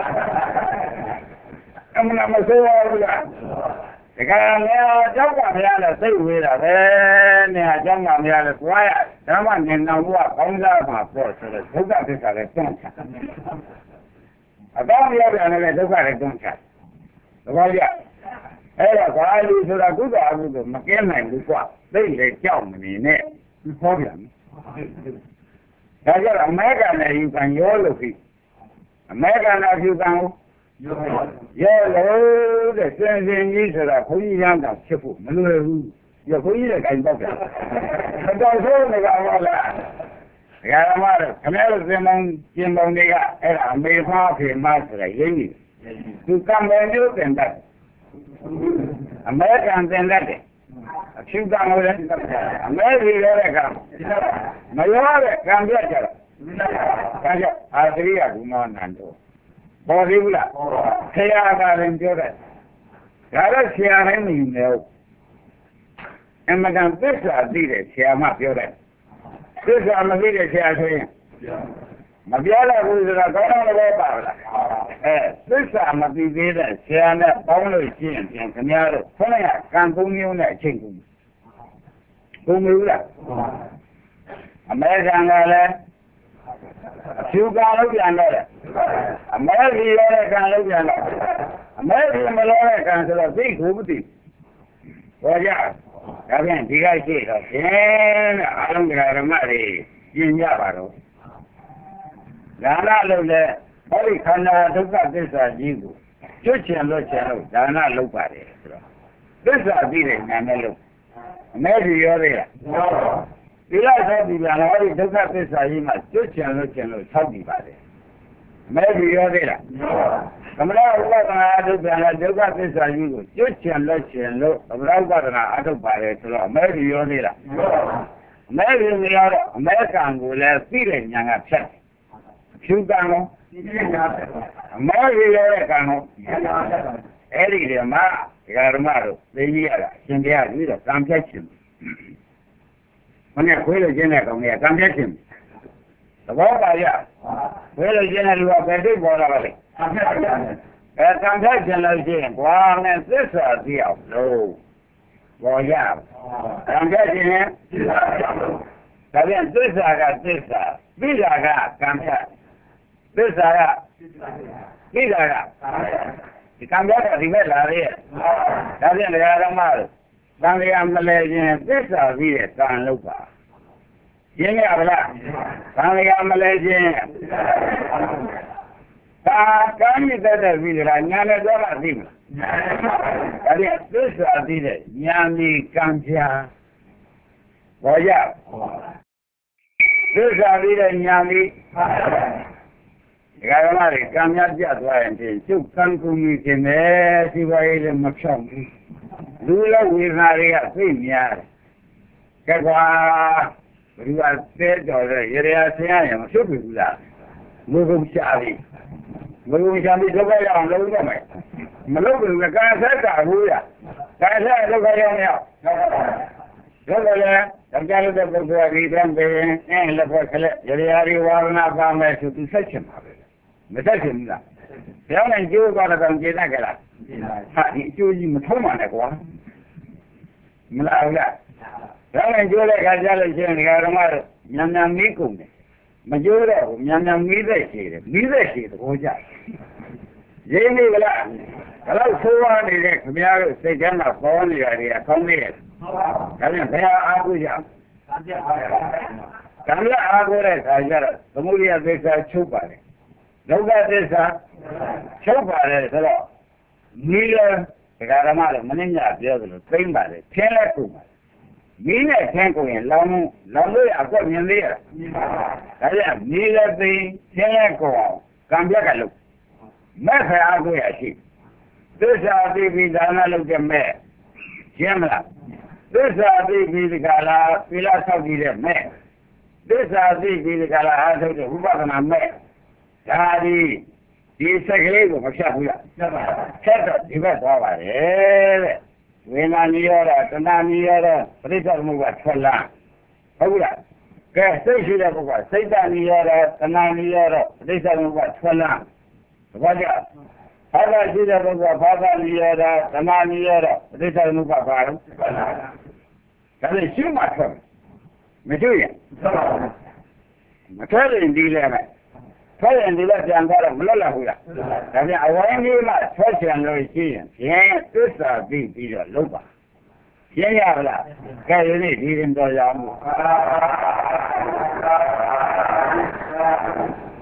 အမှန်မဆိုးဘူးလားဒါကလည်းကြောက်ကမရလဲစိတ်ဝေးတာပဲနေဟာကြောက်ကမရလဲကြွားရဓမ္မနေနောင်ဘုရားကောင်းစားမှာပေါ့ဆိုတော့ဒုက္ခသစ္စာလည်းတွန်းချအကောင်းရပြန်လည်းဒုက္ခလည်းတွန်းချသဘောကျအဲ့တော့ဘာလို့ဆိုတာကုသအကုသမကင်းနိုင်ဘူးကွာသိလေကြောက်မနေနဲ့ဟောပြန်ဒါကြတော့အမေကလည်းယူကံရောလို့ပြီအမေကလည်းယူကံကိုရောလို့တဲ့စင်စင်ကြီးဆိုတာခွန်ကြီးရမ်းတာဖြစ်ဖို့မလွယ်ဘူးရခွန်ကြီးလည်းကြိုင်ပေါက်တယ်မတော်ဆိုးနေကြပါလားဒကာရမတို့ခမဲလို့စင်မောင်းကျင်ပေါင်းတွေကအဲ့ဒါအမေဖားဖေမဆိုတာရင်းနေသူကံပဲကျိုးတင်တတ်အမေကံတင်တတ်တယ်အဖြူကံကိုလည်းအမေကြီးရောတဲ့ကံမရောတဲ့ကံပြတ်ကြတော့ဒါကြောင့်အာသရိယဘုမောနန္တောပေါ်သေးဘူးလားဆရာကလည်းပြောတယ်ဒါတော့ဆရာတိုင်းမယူနေဘူးအမှန်တန်သစ္စာသိတယ်ဆရာမပြောတယ်သစ္စာမသိတဲ့ဆရာဆိုရင်မပြောလိုက်ဘူးဆိုတော့ကောင်းတော့ပါလားအဲသစ္စာမသိသေးတဲ့ဆရာနဲ့ပေါင်းလို့ရှိရင်ပြန်ခင်ဗျားတို့ခொနရကံပုံမျိုးနဲ့အချိန်ကုန်ကုန်ပြီလားအမေကံကလည်းအဖြူကံလို့ပြန်တော့တယ်အမေကြီးရောတဲ့ကံလို့ပြန်တော့အမေကြီးမလို့တဲ့ကံဆိုတော့သိကိုမသိဘောကြဒါပြန်ဒီကရှိတော့ရှင်တဲ့အာလုံးဓမ္မတွေပြင်ကြပါတော့ဒါနလုပ်လဲဟောဒီခန္ဓာဒုက္ခသစ္စာကြီးကိုကျွတ်ချင်လို့ချင်လို့ဒါနလုပ်ပါတယ်ဆိုတော့သစ္စာသိတဲ့ဉာဏ်နဲ့လို့အမေကြီးရောသေးလားဒီလိုက်ဆိုဒီပြန်ဟောဒီဒုက္ခသစ္စာကြီးမှာကျွတ်ချင်လို့ချင်လို့ဆောက်တည်ပါတယ်အမေကြီးရောသေးလားသမဏဥပဒနာအထုပ်ပြန်ဒုက္ခသစ္စာကြီးကိုကျွတ်ချင်လို့ချင်လို့သမဏဥပဒနာအထုပ်ပါတယ်ဆိုတော့အမေကြီးရောသေးလားအမေကြီးမရတော့အမေကံကိုလည်းသိတဲ့ဉာဏ်ကဖြတ်ဖြူကံကိုအမေကြီးရောတဲ့ကံကိုအဲ့ဒီတွေမှာဒကာဓမ္မတို့သိကြီးရတာရှင်ပြရပြီးတော့ကံဖြတ်ခြင်းမနေ့ခွေးလို့ကျင်းတဲ့ကောင်ကြီးကကံပြတ်ခြင်းသဘောပါရခွေးလို့ကျင်းတဲ့လူကဘယ်သိပေါ်လာပါလဲအဲကံပြတ်ခြင်းလို့ရှိရင်ဘွာနဲ့သစ္စာသိအောင်လို့ပေါ်ရကံပြတ်ခြင်းနဲ့ဒါပြန်သစ္စာကသစ္စာသိတာကကံပြတ်သစ္စာကသိတာကဒီကံပြတ်ကဒီမဲ့လာရဲ့ဒါပြန်ဒကာဓမ္မတို့သံဃာမလဲခြင်းသစ္စာပြီးတဲ့ကံလုပ်ပါရင်းရပါလားသံဃာမလဲခြင်းဒါကမ်းမြစ်တက်တဲ့ပြီးလားညာနဲ့တော့လားသိမလားဒါပြန်သစ္စာသိတဲ့ညာမီကံပြာဘောရသစ္စာသိတဲ့ညာမီဒီကရမတွေကံများပြတ်သွားရင်ကျုပ်ကံကူမီခြင်းပဲဒီဘဝရေးလည်းမဖြောင့်ဘူးလူလည်းဝေဒနာတွေကသိများတယ်ကဲကွာဘယ်လိုလဲတော်တဲ့ရေရဆင်းရရင်မဖြစ်ဘူးလားမဟုတ်ရှာပြီမဟုတ်ရှာပြီဒုက္ခရအောင်လုပ်ရမယ်မလုပ်ဘူးကကာဆက်တာဘူးရကာဆက်ဒုက္ခရောက်မရောက်ဟုတ်ကဲ့လေတော့ကြားလို့တဲ့ပုဂ္ဂိုလ်ကဒီတန်းပင်အဲလက်ဖွဲ့ခလက်ရေရရီဝါရဏပါမယ်ဆိုသူဆက်ချင်ပါပဲမဆက်ချင်ဘူးလားပြောင်းနေကျိုးသွားတော့ကျေနပ်ကြလားဟာဒီအကျိုးကြီးမထုံးပါနဲ့ကွာမလားဟုတ်လားပြောင်းနေကျိုးတဲ့ခါကြားလို့ရှိရင်ဒီကရမညံညံမီးကုန်တယ်မကျိုးတော့ညံညံမီးသက်ရှိတယ်မီးသက်ရှိသဘောကျရင်းနေကြလားဘယ်လောက်ဆိုးရနေတဲ့ခင်ဗျားတို့စိတ်ထဲမှာပေါ်နေရတယ်အကောင်းနေတယ်ဒါပြန်ဘယ်အားကိုကြကံရအားကိုတဲ့ခါကျတော့သမုဒိယသစ္စာချုပ်ပါတယ်ဒုက္ခသစ္စာချုပ်ပါတယ်ဆိုတော့မီးလည်းဒကာရမလည်းမင်းညပြောသလိုသိမ့်ပါတယ်ထင်းလည်းကုန်ပါတယ်မီးနဲ့ထင်းကုန်ရင်လောင်လောင်လို့အကွက်မြင်သေးရလားဒါပြန်မီးလည်းသိထင်းလည်းကုန်အောင်ကံပြက်ကလို့မဲ့ဖယ်အားကိုရရှိသစ္စာသိပြီးဒါနလုပ်တဲ့မဲ့ရှင်းမလားသစ္စာသိပြီးဒီကလာသီလဆောက်ကြည့်တဲ့မဲ့သစ္စာသိပြီးဒီကလာအားထုတ်တဲ့ဝိပဿနာမဲ့ဒါဒီဒီစက်ကလေးကိုမဖြတ်ဘူးလားဖြတ်ပါဖြတ်တော့ဒီဘက်သွားပါတယ်တဲ့ဝိညာဉ်ကြီးရောတာတဏှာကြီးရောတာပရိစ္ဆေမှုကထွက်လာဟုတ်လားကဲစိတ်ရှိတဲ့ပုဂ္ဂိုလ်စိတ်တန်ကြီးရောတာတဏှာကြီးရောတာပရိစ္ဆေမှုကထွက်လာဘာကြဘာသာရှိတဲ့ပုဂ္ဂိုလ်ဘာသာကြီးရောတာတဏှာကြီးရောတာပရိစ္ဆေမှုကဘာလို့ဒါလည်းရှင်းမှထွက်မတွေ့ရမထွက်ရင်ဒီလည်းပဲထွက်ရင်ဒီလည်းပြန်သွားတော့မလွတ်လပ်ဘူးလားဒါပြန်အဝိုင်းကြီးမှထွက်ချင်လို့ရှိရင်ဖြင့်သစ္စာသိပြီးတော့လုပ်ပါရှင်းရပါလားကဲဒီနေ့ဒီရင်တော်ရအောင်